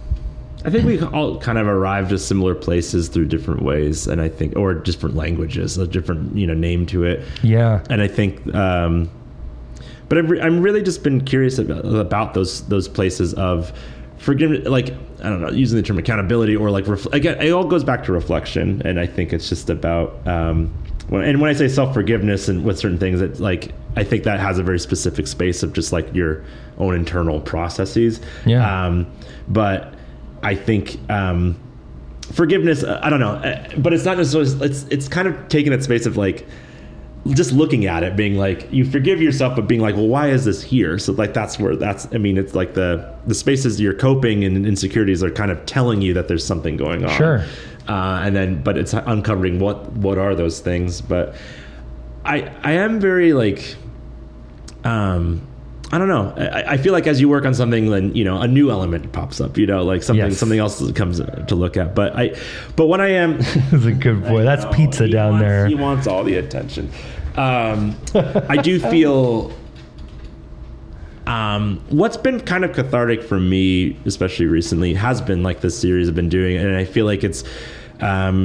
I think we all kind of arrived at similar places through different ways. And I think, or different languages, a different, you know, name to it. Yeah. And I think, um, but I've, re- I'm really just been curious about, about those, those places of forgiveness, like, I don't know, using the term accountability or like, ref- again, it all goes back to reflection. And I think it's just about, um, when, and when I say self-forgiveness and with certain things, it's like, I think that has a very specific space of just like your own internal processes. Yeah. Um, but I think, um, forgiveness, I don't know, but it's not necessarily, it's, it's kind of taking that space of like, just looking at it being like, you forgive yourself, but being like, well, why is this here? So like, that's where that's, I mean, it's like the, the spaces you're coping and insecurities are kind of telling you that there's something going on. Sure. Uh, and then, but it's uncovering what, what are those things. But I, I am very like, um, I don't know. I, I feel like as you work on something, then, you know, a new element pops up, you know, like something, Yes. something else comes to look at. But I, but when I am, That's a good boy. That's know, pizza he down wants, there. He wants all the attention. Um, I do feel, um, what's been kind of cathartic for me, especially recently, has been like this series I've been doing. And I feel like it's, um,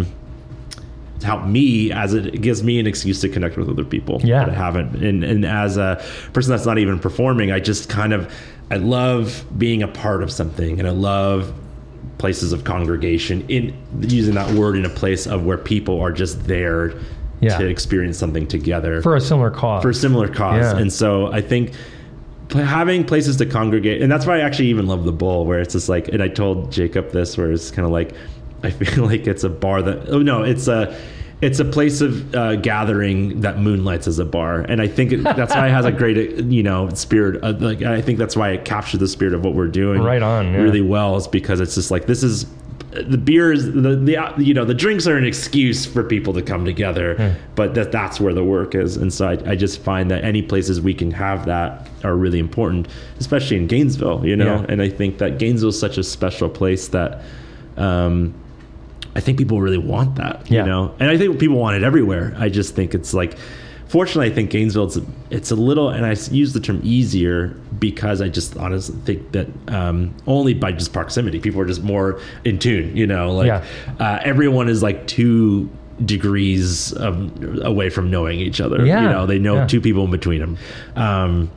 helped me as it, it gives me an excuse to connect with other people Yeah. that I haven't. And, and as a person that's not even performing, I just kind of, I love being a part of something, and I love places of congregation, in using that word in a place of where people are just there Yeah. to experience something together For a similar cause. for a similar cause. Yeah. And so I think pl- having places to congregate, and that's why I actually even love the Bull, where it's just like, and I told Jacob this, where it's kind of like, I feel like it's a bar that, oh no, it's a, it's a place of uh, gathering that moonlights as a bar. And I think it, that's why it has a great, you know, spirit. Of, like, I think that's why it captures the spirit of what we're doing Right on, yeah. really well, is because it's just like, this is, the beers, the, the, you know, the drinks are an excuse for people to come together, Hmm. but that that's where the work is. And so I, I just find that any places we can have that are really important, especially in Gainesville, you know? Yeah. And I think that Gainesville is such a special place that, um, I think people really want that, Yeah. you know, and I think people want it everywhere. I just think it's like, fortunately, I think Gainesville, it's, it's a little, and I use the term easier because I just honestly think that um, only by just proximity, people are just more in tune, you know, like Yeah. uh, everyone is like two degrees of, away from knowing each other. Yeah. You know, they know Yeah. two people in between them. Um,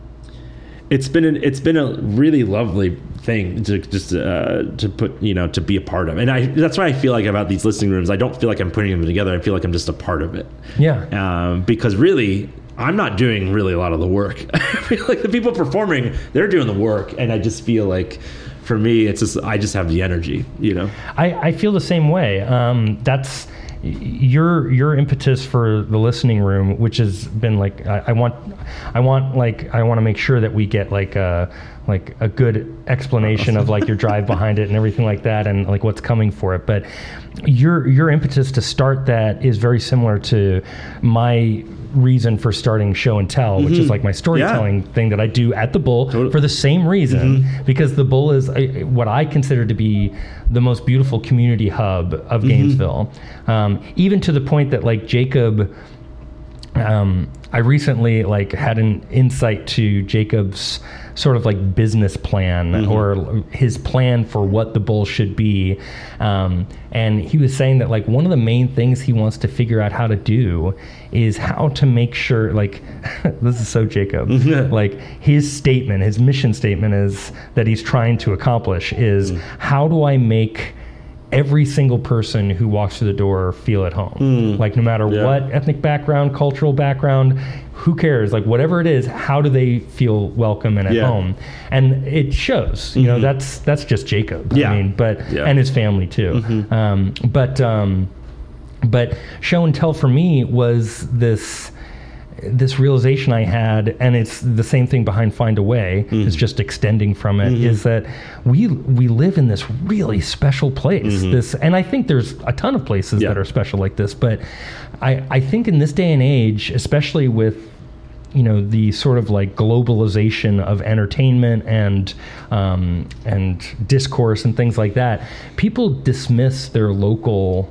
it's been an, it's been a really lovely thing to just uh, to put, you know, to be a part of. And I, that's why I feel like about these listening rooms, I don't feel like I'm putting them together. I feel like I'm just a part of it. Yeah. Um, because really, I'm not doing really a lot of the work. I feel like the people performing, they're doing the work. And I just feel like, for me, it's just, I just have the energy, you know? I, I feel the same way. Um, that's your your impetus for the listening room, which has been like, I, I want, I want like, I want to make sure that we get like a like a good explanation of like your drive behind it and everything like that, and like what's coming for it. But your your impetus to start that is very similar to my reason for starting Show and Tell, which Mm-hmm. is like my storytelling Yeah. thing that I do at the Bull Totally. for the same reason, Mm-hmm. because the Bull is a, what I consider to be the most beautiful community hub of Mm-hmm. Gainesville. Um, even to the point that like Jacob, um, I recently like had an insight to Jacob's sort of like business plan Mm-hmm. or his plan for what the Bull should be. Um, and he was saying that like one of the main things he wants to figure out how to do is how to make sure, like, this is so Jacob, like his statement, his mission statement is that he's trying to accomplish is Mm. how do I make every single person who walks through the door feel at home? Like no matter Yeah. what ethnic background, cultural background, who cares? Like whatever it is, how do they feel welcome and at Yeah. home? And it shows, you know, that's that's just Jacob. Yeah. I mean, but Yeah. and his family too. Um, but um, but Show and Tell for me was this this realization I had, and it's the same thing behind Find a Way. It's just extending from it. Is that we we live in this really special place. This, and I think there's a ton of places Yeah. that are special like this. But I I think in this day and age, especially with you know the sort of like globalization of entertainment and um, and discourse and things like that, people dismiss their local.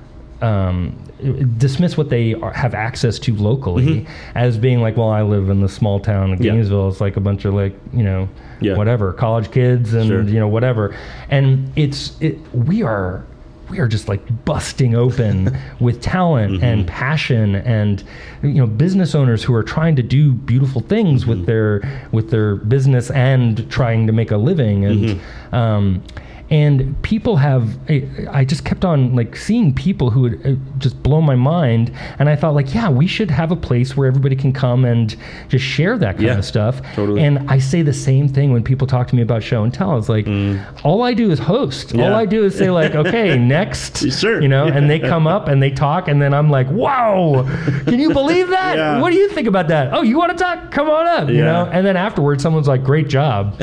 Um, dismiss what they are, have access to locally as being like, well, I live in the small town of Yeah. Gainesville. It's like a bunch of like, you know, Yeah. whatever, college kids and, Sure. you know, whatever. And it's, it, we are, we are just like busting open with talent and passion and, you know, business owners who are trying to do beautiful things with their, with their business and trying to make a living. And, um, And people have, I, I just kept on like seeing people who would uh, just blow my mind. And I thought like, yeah, we should have a place where everybody can come and just share that kind Yeah, of stuff. totally. And I say the same thing when people talk to me about show and tell. It's like, Mm. all I do is host. Yeah. All I do is say like, okay, next, Sure. you know, and they come up and they talk. And then I'm like, wow, can you believe that? Yeah. What do you think about that? Oh, you want to talk? Come on up, you Yeah. know? And then afterwards, someone's like, great job.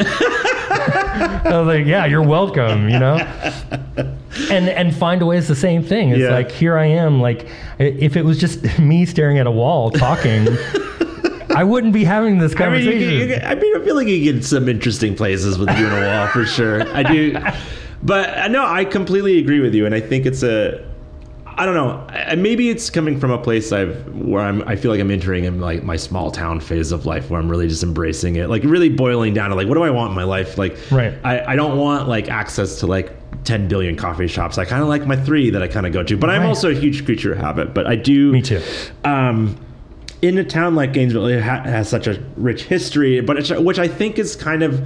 I was like, yeah, you're welcome, you know? And and Find a Way is the same thing. It's Yeah. like, here I am, like, i- if it was just me staring at a wall talking, I wouldn't be having this I mean, you conversation. get, you get, I mean, I feel like you get some interesting places with you and a wall for sure. I do, but uh, no, I completely agree with you, and I think it's a. I don't know. I- Maybe it's coming from a place I've where I'm. I feel like I'm entering in like my small town phase of life, where I'm really just embracing it, like really boiling down to like, what do I want in my life? Like, Right. I, I don't want like access to like ten billion coffee shops. I kind of like my three that I kind of go to, but I'm Right. also a huge creature of habit. But I do. Me too. Um, in a town like Gainesville, it ha- has such a rich history, but it's, which I think is kind of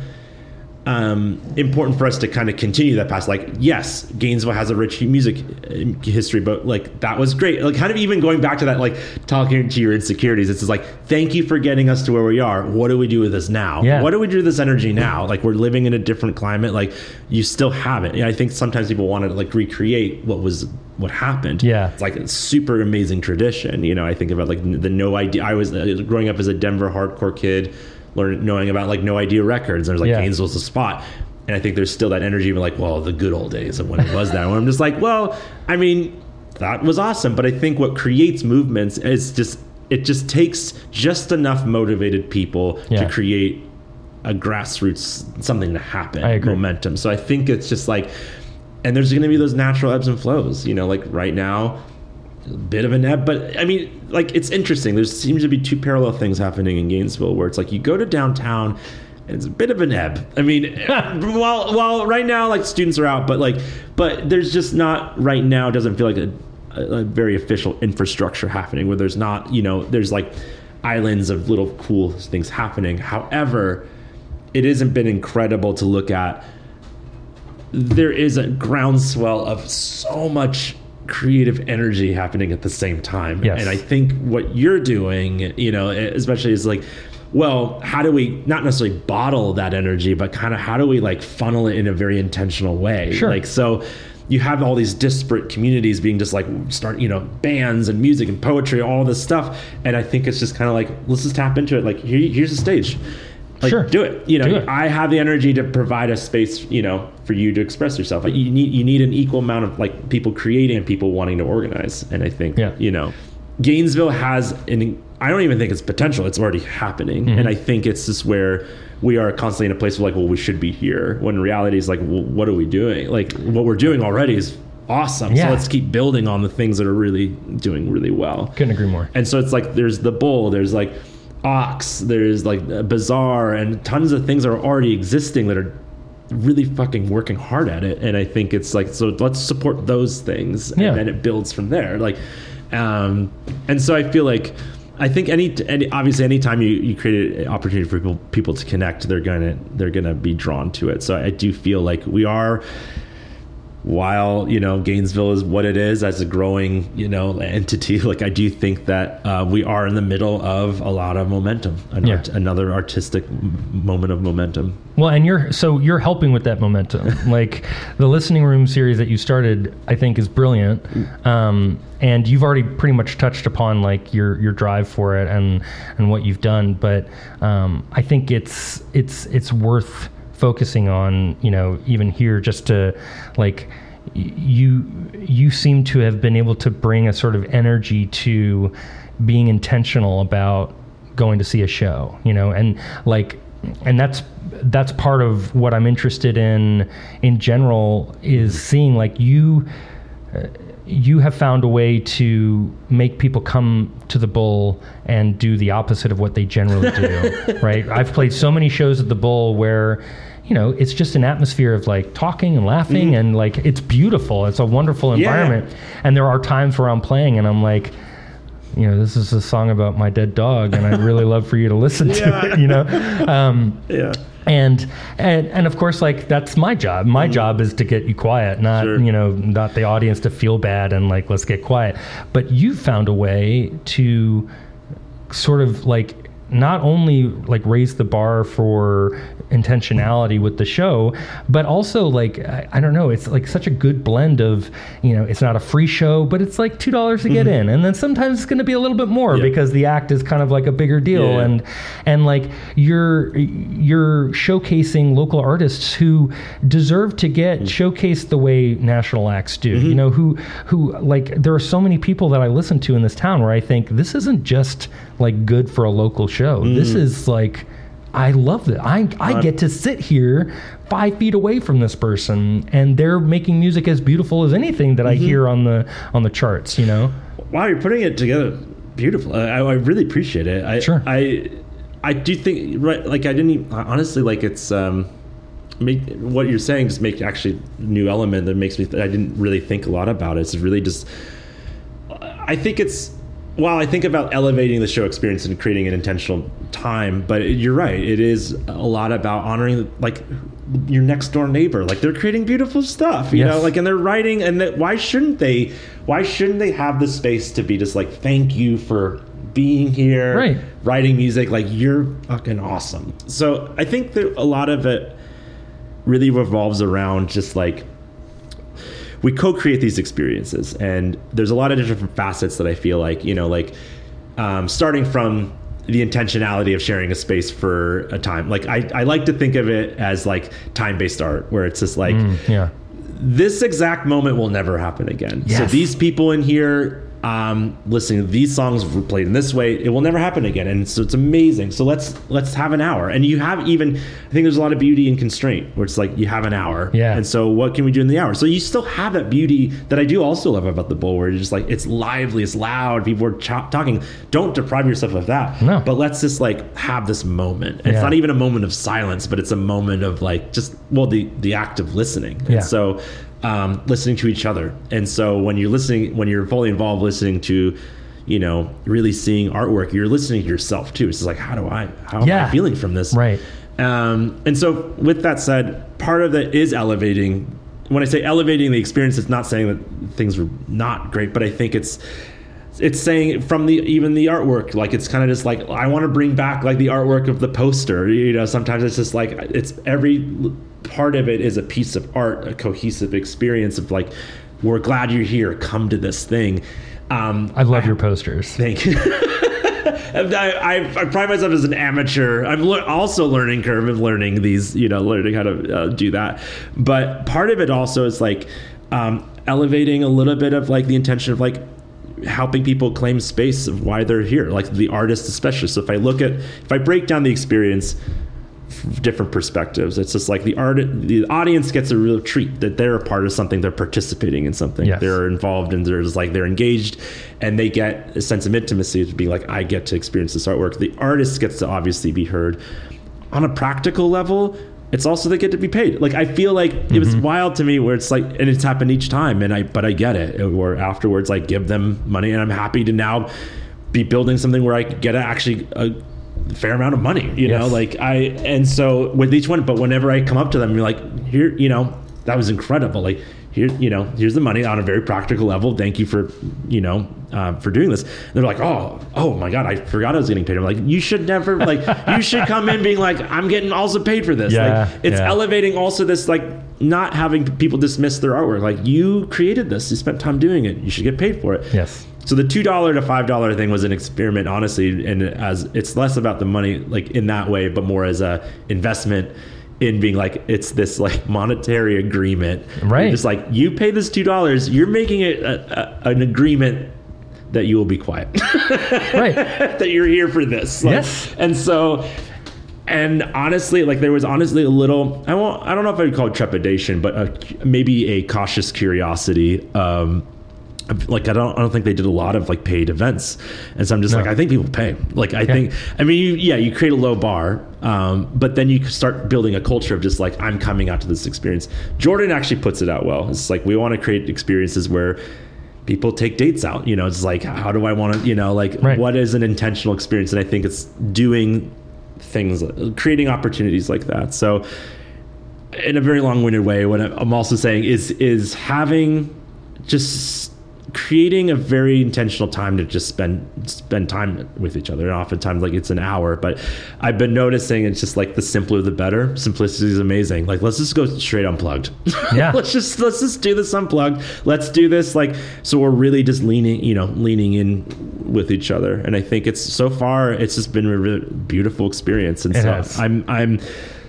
um, important for us to kind of continue that past. Like, yes, Gainesville has a rich music uh, history, but like that was great. Like, kind of even going back to that, like talking to your insecurities. It's just like, thank you for getting us to where we are. What do we do with this now? Yeah. What do we do with this energy now? Like, we're living in a different climate. Like, you still have it. Yeah, I think sometimes people want to like recreate what was what happened. Yeah. It's like a super amazing tradition. You know, I think about like the No Idea. I was uh, growing up as a Denver hardcore kid, learning knowing about like No Idea Records. And there's like Yeah. Gainesville's a spot. And I think there's still that energy of like, well, the good old days of when it was that. And I'm just like, well, I mean, that was awesome. But I think what creates movements is just, it just takes just enough motivated people Yeah. to create a grassroots, something to happen, I agree. momentum. So I think it's just like, and there's going to be those natural ebbs and flows, you know, like right now, a bit of an ebb, but I mean, like, it's interesting. There seems to be two parallel things happening in Gainesville where it's like you go to downtown and it's a bit of an ebb. I mean, while, while right now, like students are out, but like, but there's just not right now, doesn't feel like a, a, a very official infrastructure happening where there's not, you know, there's like islands of little cool things happening. However, it hasn't been incredible to look at. There is a groundswell of so much creative energy happening at the same time. Yes. And I think what you're doing, you know, especially is like, well, how do we not necessarily bottle that energy, but kind of how do we like funnel it in a very intentional way? Sure. Like, so you have all these disparate communities being just like start, you know, bands and music and poetry, all this stuff. And I think it's just kind of like, let's just tap into it. Like, here, here's a stage. Like, Sure. do it. You know, Do it. I have the energy to provide a space, you know, for you to express yourself. Like, you need you need an equal amount of like people creating and people wanting to organize. And I think, Yeah. you know, Gainesville has an, I don't even think it's potential. It's already happening. Mm-hmm. And I think it's just where we are constantly in a place where like, well, we should be here. When in reality is like, well, what are we doing? Like, what we're doing already is awesome. Yeah. So let's keep building on the things that are really doing really well. Couldn't agree more. And so it's like, there's the Bull, there's like Ox, there's like a Bazaar, and tons of things that are already existing that are really fucking working hard at it. And I think it's like, so let's support those things. Yeah. And then it builds from there. Like, um, and so I feel like, I think any, any obviously anytime you, you create an opportunity for people, people to connect, they're gonna, they're gonna be drawn to it. So I do feel like we are, while, you know, Gainesville is what it is as a growing, you know, entity, like I do think that uh, we are in the middle of a lot of momentum, an Yeah. art, another artistic m- moment of momentum. Well, and you're so you're helping with that momentum. Like the Listening Room series that you started, I think is brilliant. Um, and you've already pretty much touched upon like your your drive for it and and what you've done. But um, I think it's it's it's worth focusing on, you know, even here just to like y- you you seem to have been able to bring a sort of energy to being intentional about going to see a show, you know, and like and that's that's part of what I'm interested in in general is seeing like you uh, you have found a way to make people come to the Bull and do the opposite of what they generally do, right? I've played so many shows at the Bull where, you know, it's just an atmosphere of like talking and laughing, mm-hmm. and like it's beautiful. It's a wonderful environment. Yeah. And there are times where I'm playing and I'm like, you know, this is a song about my dead dog and I'd really love for you to listen yeah. to it, you know? Um, yeah. And, and and of course, like, that's my job. My mm. job is to get you quiet, not sure. you know, not the audience to feel bad and like, let's get quiet. But you found a way to sort of like not only like raise the bar for intentionality with the show, but also like I, I don't know, it's like such a good blend of, you know, it's not a free show, but it's like two dollars to get mm-hmm. in, and then sometimes it's going to be a little bit more yeah. because the act is kind of like a bigger deal, yeah. and and like you're you're showcasing local artists who deserve to get mm-hmm. showcased the way national acts do. Mm-hmm. You know, who who like there are so many people that I listen to in this town where I think this isn't just like good for a local show. Mm-hmm. This is like, I love it. I I get to sit here five feet away from this person, and they're making music as beautiful as anything that mm-hmm. I hear on the on the charts. You know. Wow, you're putting it together beautiful. I, I really appreciate it. I, sure. I I do think right. Like I didn't even, honestly like it's um make what you're saying just make actually a new element that makes me. Th- I didn't really think a lot about it. It's really just. I think it's. Well, I think about elevating the show experience and creating an intentional time, but you're right. It is a lot about honoring like your next door neighbor. Like they're creating beautiful stuff, you yes. know, like, and they're writing, and that, why shouldn't they, why shouldn't they have the space to be just like, thank you for being here, right. writing music. Like you're fucking awesome. So I think that a lot of it really revolves around just like, we co-create these experiences, and there's a lot of different facets that I feel like, you know, like um, starting from the intentionality of sharing a space for a time. Like I, I like to think of it as like time-based art, where it's just like, mm, yeah. this exact moment will never happen again. Yes. So these people in here um, listening to these songs played in this way, it will never happen again. And so it's amazing. So let's let's have an hour. And you have even, I think there's a lot of beauty in constraint, where it's like you have an hour. Yeah. And so what can we do in the hour? So you still have that beauty that I do also love about the Bowl, where it's just like, it's lively, it's loud, people are ch- talking. Don't deprive yourself of that. No. But let's just like have this moment. And yeah. It's not even a moment of silence, but it's a moment of like just, well, the, the act of listening. Yeah. And so Um, listening to each other. And so when you're listening, when you're fully involved listening to, you know, really seeing artwork, you're listening to yourself too. It's just like, how do I, how yeah. am I feeling from this? Right. Um, and so with that said, part of it is elevating. When I say elevating the experience, it's not saying that things were not great, but I think it's, it's saying from the, even the artwork, like it's kind of just like, I want to bring back like the artwork of the poster, you know, sometimes it's just like, it's every part of it is a piece of art, a cohesive experience of like, we're glad you're here, come to this thing. Um, I love I, your posters. Thank you. I, I, I pride myself as an amateur. I'm le- also learning curve of learning these, you know, learning how to uh, do that. But part of it also is like um, elevating a little bit of like the intention of like, helping people claim space of why they're here, like the artists especially. So if I look at, if I break down the experience, different perspectives, it's just like the art, the audience gets a real treat that they're a part of something, they're participating in something, yes. they're involved, and there's like they're engaged, and they get a sense of intimacy to be like, I get to experience this artwork. The artist gets to obviously be heard. On a practical level, it's also they get to be paid. Like I feel like mm-hmm. it was wild to me where it's like, and it's happened each time, and I but I get it. Or afterwards, I give them money, and I'm happy to now be building something where I get actually a fair amount of money. You yes. know, like I and so with each one. But whenever I come up to them, you're like, here, you know, that was incredible. Like here, you know, here's the money on a very practical level. Thank you for, you know, uh, for doing this. And they're like, oh, oh my God, I forgot I was getting paid. I'm like, you should never, like, you should come in being like, I'm getting also paid for this. Yeah, like, it's yeah. elevating also this, like, not having people dismiss their artwork. Like, you created this, you spent time doing it, you should get paid for it. Yes. So the two dollar to five dollar thing was an experiment, honestly, and as it's less about the money, like in that way, but more as a investment in being like, it's this like monetary agreement. Right. You're just like, you pay this two dollars, you're making it a, a, an agreement that you will be quiet. Right. That you're here for this. Like, yes. And so, and honestly, like there was honestly a little, I won't, I don't know if I would call it trepidation, but a, maybe a cautious curiosity. Um, like I don't I don't think they did a lot of like paid events, and so I'm just no. like I think people pay. Like I yeah. think I mean you, yeah you create a low bar, um, but then you start building a culture of just like, I'm coming out to this experience. Jordan actually puts it out well. It's like we want to create experiences where people take dates out. You know, it's like, how do I want to, you know, like right. what is an intentional experience? And I think it's doing things, creating opportunities like that. So in a very long-winded way, what I'm also saying is is having just creating a very intentional time to just spend spend time with each other. And oftentimes, like, it's an hour, but I've been noticing it's just like the simpler the better. Simplicity is amazing. Like, let's just go straight unplugged. Yeah. let's just let's just do this unplugged. Let's do this like so we're really just leaning, you know, leaning in with each other. And I think it's so far it's just been a really beautiful experience. And it so has. I'm I'm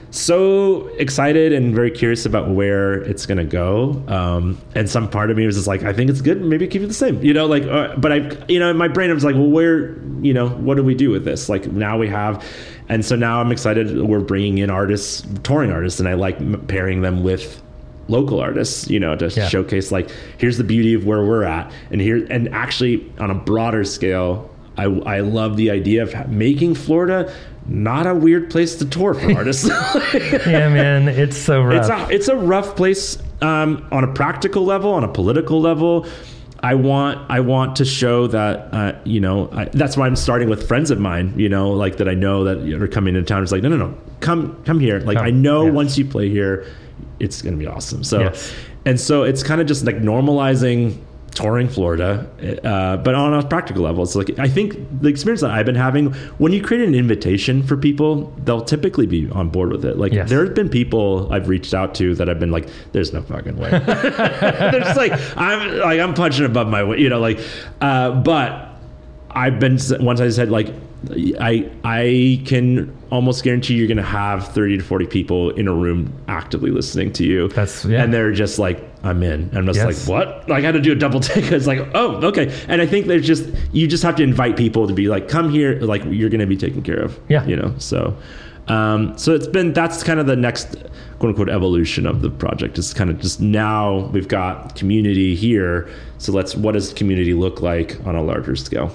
so excited and very curious about where it's going to go. Um, and some part of me was just like, I think it's good. Maybe keep it the same, you know, like, uh, but I, you know, in my brain, I was like, well, where, you know, what do we do with this? Like now we have, and so now I'm excited. We're bringing in artists, touring artists, and I like m- pairing them with local artists, you know, to Yeah. showcase like, here's the beauty of where we're at. And here, and actually on a broader scale, I, I love the idea of making Florida not a weird place to tour for artists. Yeah, man, it's so rough. It's a, it's a rough place um, on a practical level, on a political level. I want I want to show that, uh, you know, I, that's why I'm starting with friends of mine, you know, like that I know that are coming into town. It's like, no, no, no, come come here. Like, Come, I know yes. once you play here, it's going to be awesome. So, Yes. and so it's kind of just like normalizing touring Florida, uh, but on a practical level. It's like, I think the experience that I've been having, when you create an invitation for people, they'll typically be on board with it. Like Yes. there have been people I've reached out to that I've been like, there's no fucking way. They're just like, I'm like, I'm punching above my weight, you know, like, uh, but I've been, once I said like, I, I can almost guarantee you're going to have thirty to forty people in a room actively listening to you. That's, yeah. And they're just like, I'm in. I'm just Yes. like, what? Like, I had to do a double take. It's like, oh, okay. And I think there's just, you just have to invite people to be like, come here. Like, you're going to be taken care of. Yeah. You know? So, um, so it's been, that's kind of the next quote unquote evolution of the project. It's kind of just now we've got community here. So let's, what does community look like on a larger scale?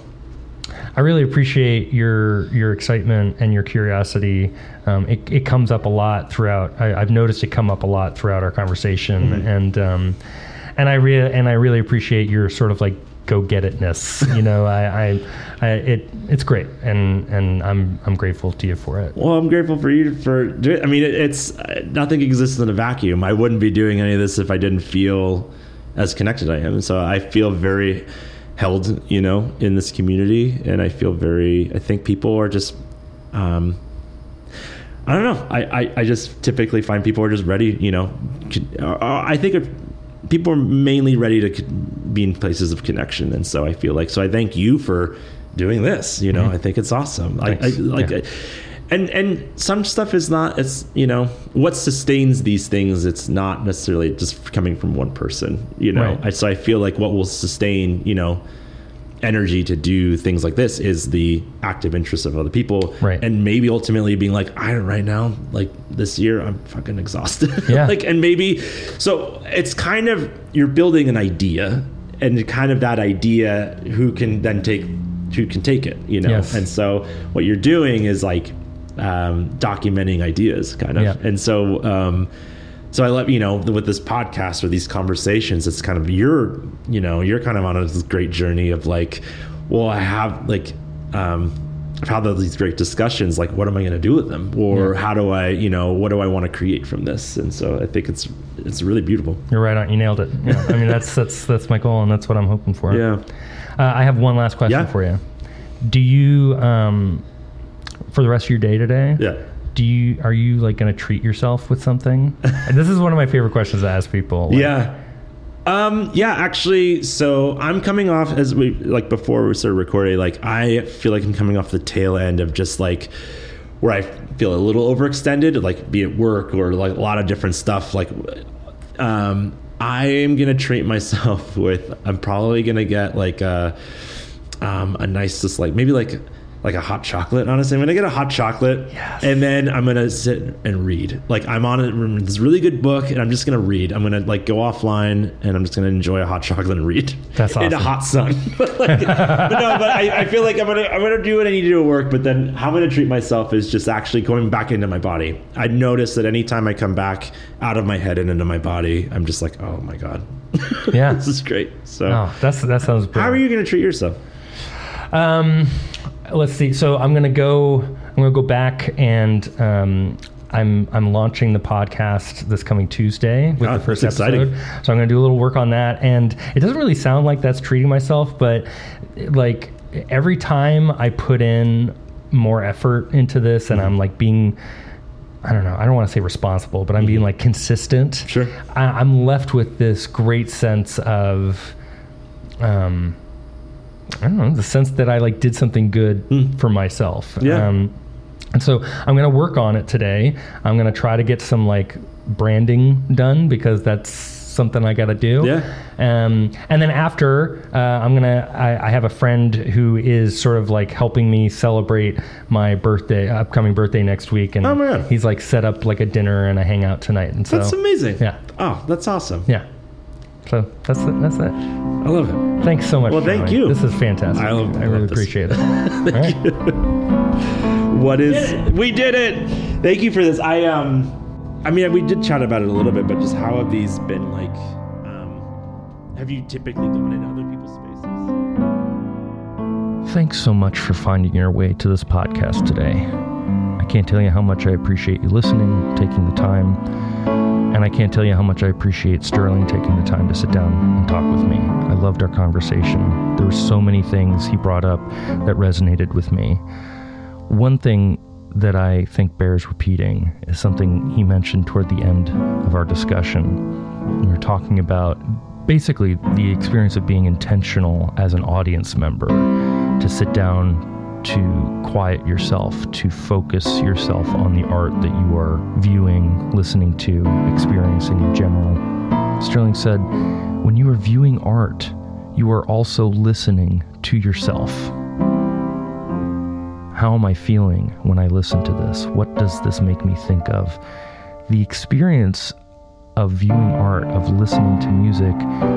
I really appreciate your your excitement and your curiosity. Um, it, it comes up a lot throughout. I, I've noticed it come up a lot throughout our conversation, Mm-hmm. and um, and I really and I really appreciate your sort of like go get itness. You know, I, I, I it it's great, and and I'm I'm grateful to you for it. Well, I'm grateful for you for doing it. I mean, it, it's uh, nothing exists in a vacuum. I wouldn't be doing any of this if I didn't feel as connected I am. So I feel very held, you know, in this community, and I feel very, I think people are just, um, I don't know. I, I, I just typically find people are just ready, you know, uh, I think if people are mainly ready to be in places of connection. And so I feel like, so I thank you for doing this, you know, mm-hmm. I think it's awesome. I, I like, yeah. I, and, and some stuff is not, it's, you know, what sustains these things. It's not necessarily just coming from one person, you know? Right. I, so I feel like what will sustain, you know, energy to do things like this is the active interest of other people. Right. And maybe ultimately being like, I right now, like this year, I'm fucking exhausted. Yeah. Like, and maybe, so it's kind of, you're building an idea, and kind of that idea, who can then take, who can take it, you know? Yes. And so what you're doing is like, um, documenting ideas kind of. Yeah. And so, um, so I love, you know, with this podcast or these conversations, it's kind of, you're, you know, you're kind of on this great journey of like, well, I have like, um, I've had these great discussions, like, what am I going to do with them? Or yeah. how do I, you know, what do I want to create from this? And so I think it's, it's really beautiful. You're right on. You nailed it. Yeah. I mean, that's, that's, that's my goal, and that's what I'm hoping for. Yeah. Uh, I have one last question yeah. for you. Do you, um, for the rest of your day today, yeah. do you are you like going to treat yourself with something? And this is one of my favorite questions to ask people. Like, yeah. Um, yeah, actually, so I'm coming off, as we, like before we started recording, like I feel like I'm coming off the tail end of just like where I feel a little overextended, like be it work or like a lot of different stuff. Like, um, I am going to treat myself with, I'm probably going to get like a, um, a nice, just like maybe like, like a hot chocolate, honestly. I'm going to get a hot chocolate, yes. and then I'm going to sit and read. Like, I'm on a, this really good book, and I'm just going to read. I'm going to, like, go offline, and I'm just going to enjoy a hot chocolate and read. That's awesome. In a hot sun. but, like, but no, but I, I feel like I'm going to I'm gonna do what I need to do at work, but then how I'm going to treat myself is just actually going back into my body. I notice that anytime I come back out of my head and into my body, I'm just like, oh, my God. Yeah. This is great. So oh, that's that sounds brilliant. How are you going to treat yourself? Um... Let's see. So I'm going to go I'm going to go back and um, I'm I'm launching the podcast this coming Tuesday with God, the first that's episode. exciting. So I'm going to do a little work on that. And it doesn't really sound like that's treating myself, but like every time I put in more effort into this and I'm like being, I don't know, I don't want to say responsible, but I'm being like consistent. Sure. I, I'm left with this great sense of, um, I don't know, the sense that I like did something good Mm. for myself. Yeah. Um, and so I'm going to work on it today. I'm going to try to get some like branding done because that's something I got to do. Yeah. Um, and then after, uh, I'm going to, I have a friend who is sort of like helping me celebrate my birthday, upcoming birthday next week. And Oh, man. he's like set up like a dinner and a hangout tonight. And so That's amazing. Yeah. Oh, that's awesome. Yeah. So that's it. That's it. I love it. Thanks so much. Well, for thank coming. you. This is fantastic. I love- I I really love this. appreciate it. All right. What is we did it? Thank you for this. I um I mean we did chat about it a little bit, but just how have these been like um have you typically gone into other people's spaces? Thanks so much for finding your way to this podcast today. I can't tell you how much I appreciate you listening, taking the time, and I can't tell you how much I appreciate Sterling taking the time to sit down and talk with me. I loved our conversation. There were so many things he brought up that resonated with me. One thing that I think bears repeating is something he mentioned toward the end of our discussion. We were talking about basically the experience of being intentional as an audience member, to sit down, to quiet yourself, to focus yourself on the art that you are viewing, listening to, experiencing in general. Sterling said, when you are viewing art, you are also listening to yourself. How am I feeling when I listen to this? What does this make me think of? The experience of viewing art, of listening to music,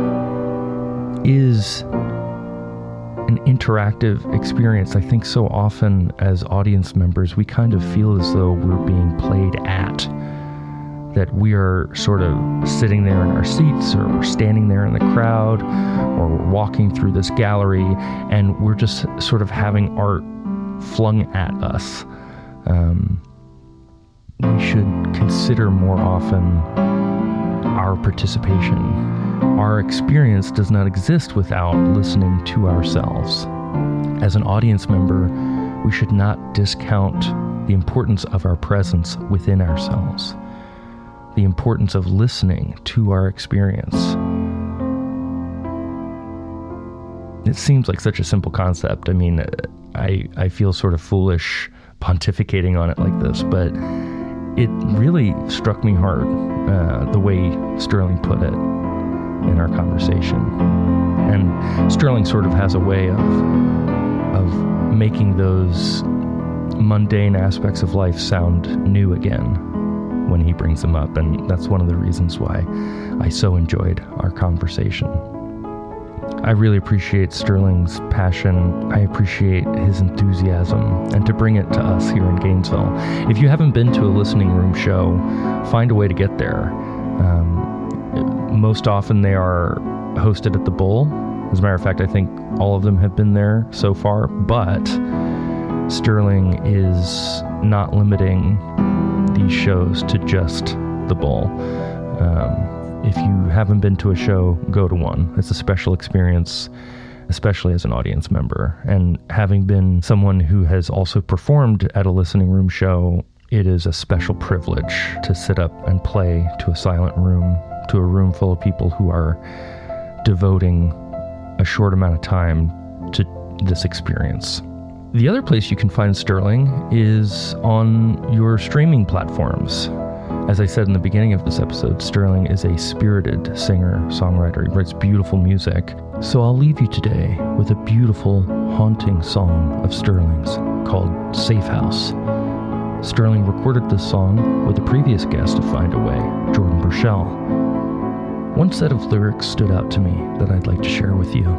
is an interactive experience. I think so often as audience members, we kind of feel as though we're being played at, that we are sort of sitting there in our seats, or we're standing there in the crowd, or we're walking through this gallery, and we're just sort of having art flung at us. Um, we should consider more often our participation. Our experience does not exist without listening to ourselves. As an audience member, we should not discount the importance of our presence within ourselves, the importance of listening to our experience. It seems like such a simple concept. I mean, I, I feel sort of foolish pontificating on it like this, but it really struck me hard, uh, the way Sterling put it in our conversation. And Sterling sort of has a way of, of making those mundane aspects of life sound new again when he brings them up, and that's one of the reasons why I so enjoyed our conversation. I really appreciate Sterling's passion. I appreciate his enthusiasm, and to bring it to us here in Gainesville. If you haven't been to a listening room show, find a way to get there. Um, most often they are hosted at the Bull. As a matter of fact, I think all of them have been there so far, but Sterling is not limiting these shows to just the Bull. Um, If you haven't been to a show, go to one. It's a special experience, especially as an audience member. And having been someone who has also performed at a listening room show, it is a special privilege to sit up and play to a silent room, to a room full of people who are devoting a short amount of time to this experience. The other place you can find Sterling is on your streaming platforms. As I said in the beginning of this episode, Sterling is a spirited singer-songwriter. He writes beautiful music. So I'll leave you today with a beautiful, haunting song of Sterling's called Safe House. Sterling recorded this song with a previous guest of Find a Way, Jordan Burchell. One set of lyrics stood out to me that I'd like to share with you.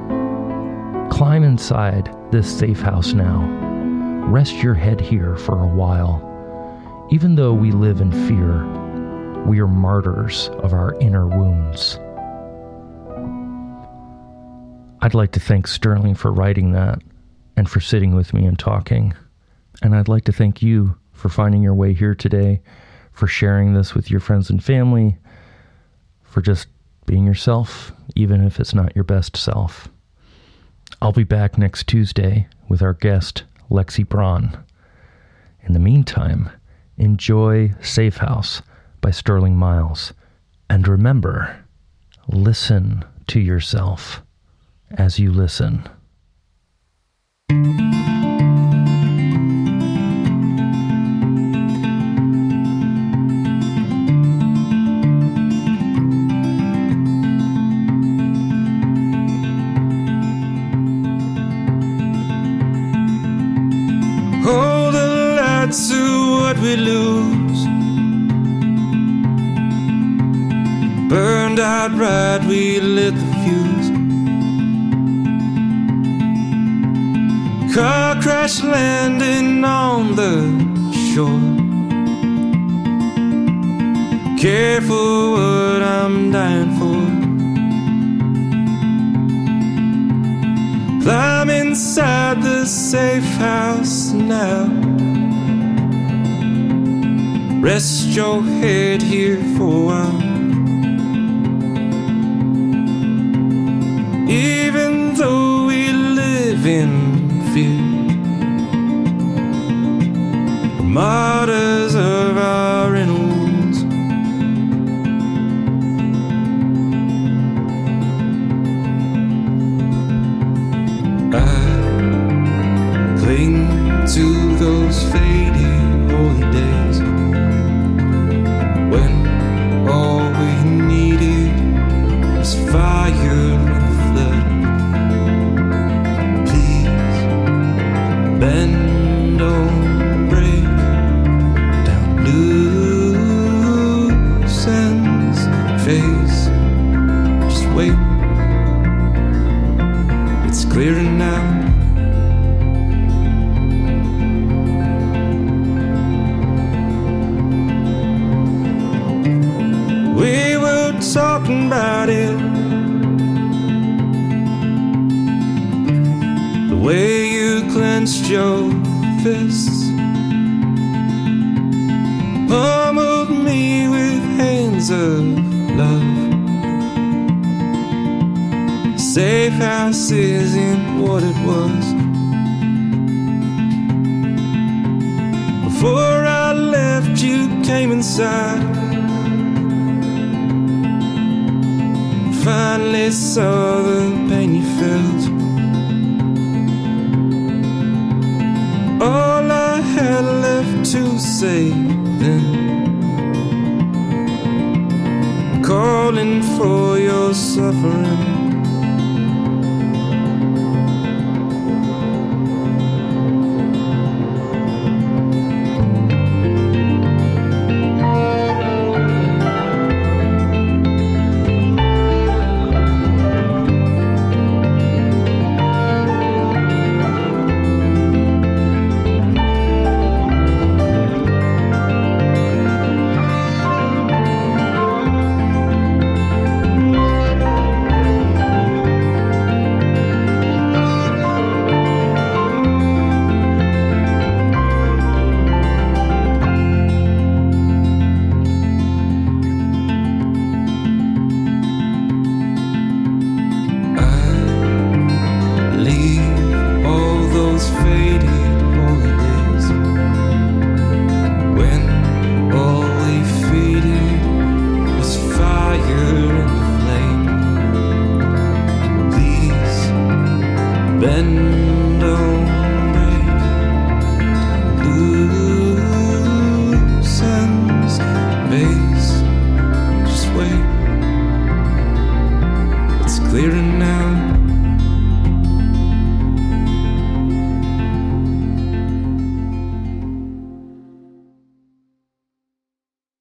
Climb inside this safe house now. Rest your head here for a while. Even though we live in fear, we are martyrs of our inner wounds. I'd like to thank Sterling for writing that and for sitting with me and talking. And I'd like to thank you for finding your way here today, for sharing this with your friends and family, for just being yourself, even if it's not your best self. I'll be back next Tuesday with our guest, Lexi Braun. In the meantime, enjoy Safe House by Sterling Miles. And remember, listen to yourself as you listen. Hold the lights to what we lose. Burned out right, we lit the fuse. Car crash landing on the shore. Careful what I'm dying for. Climb inside the safe house now. Rest your head here for a while. Even though we live in fear, we're martyrs of our inner wounds. I cling to those faded holy days when all we needed was fire and flood. Please bend, don't break down loose ends. Face, just wait. It's clearing now. We were talking about it, the way you clenched your fists, pummeled me with hands of love. Safe house isn't what it was. Before I left, you came inside. Finally saw the pain you felt. All I had left to say then, calling for your suffering. Bend, don't break loose ends. Base, just wait. It's clearing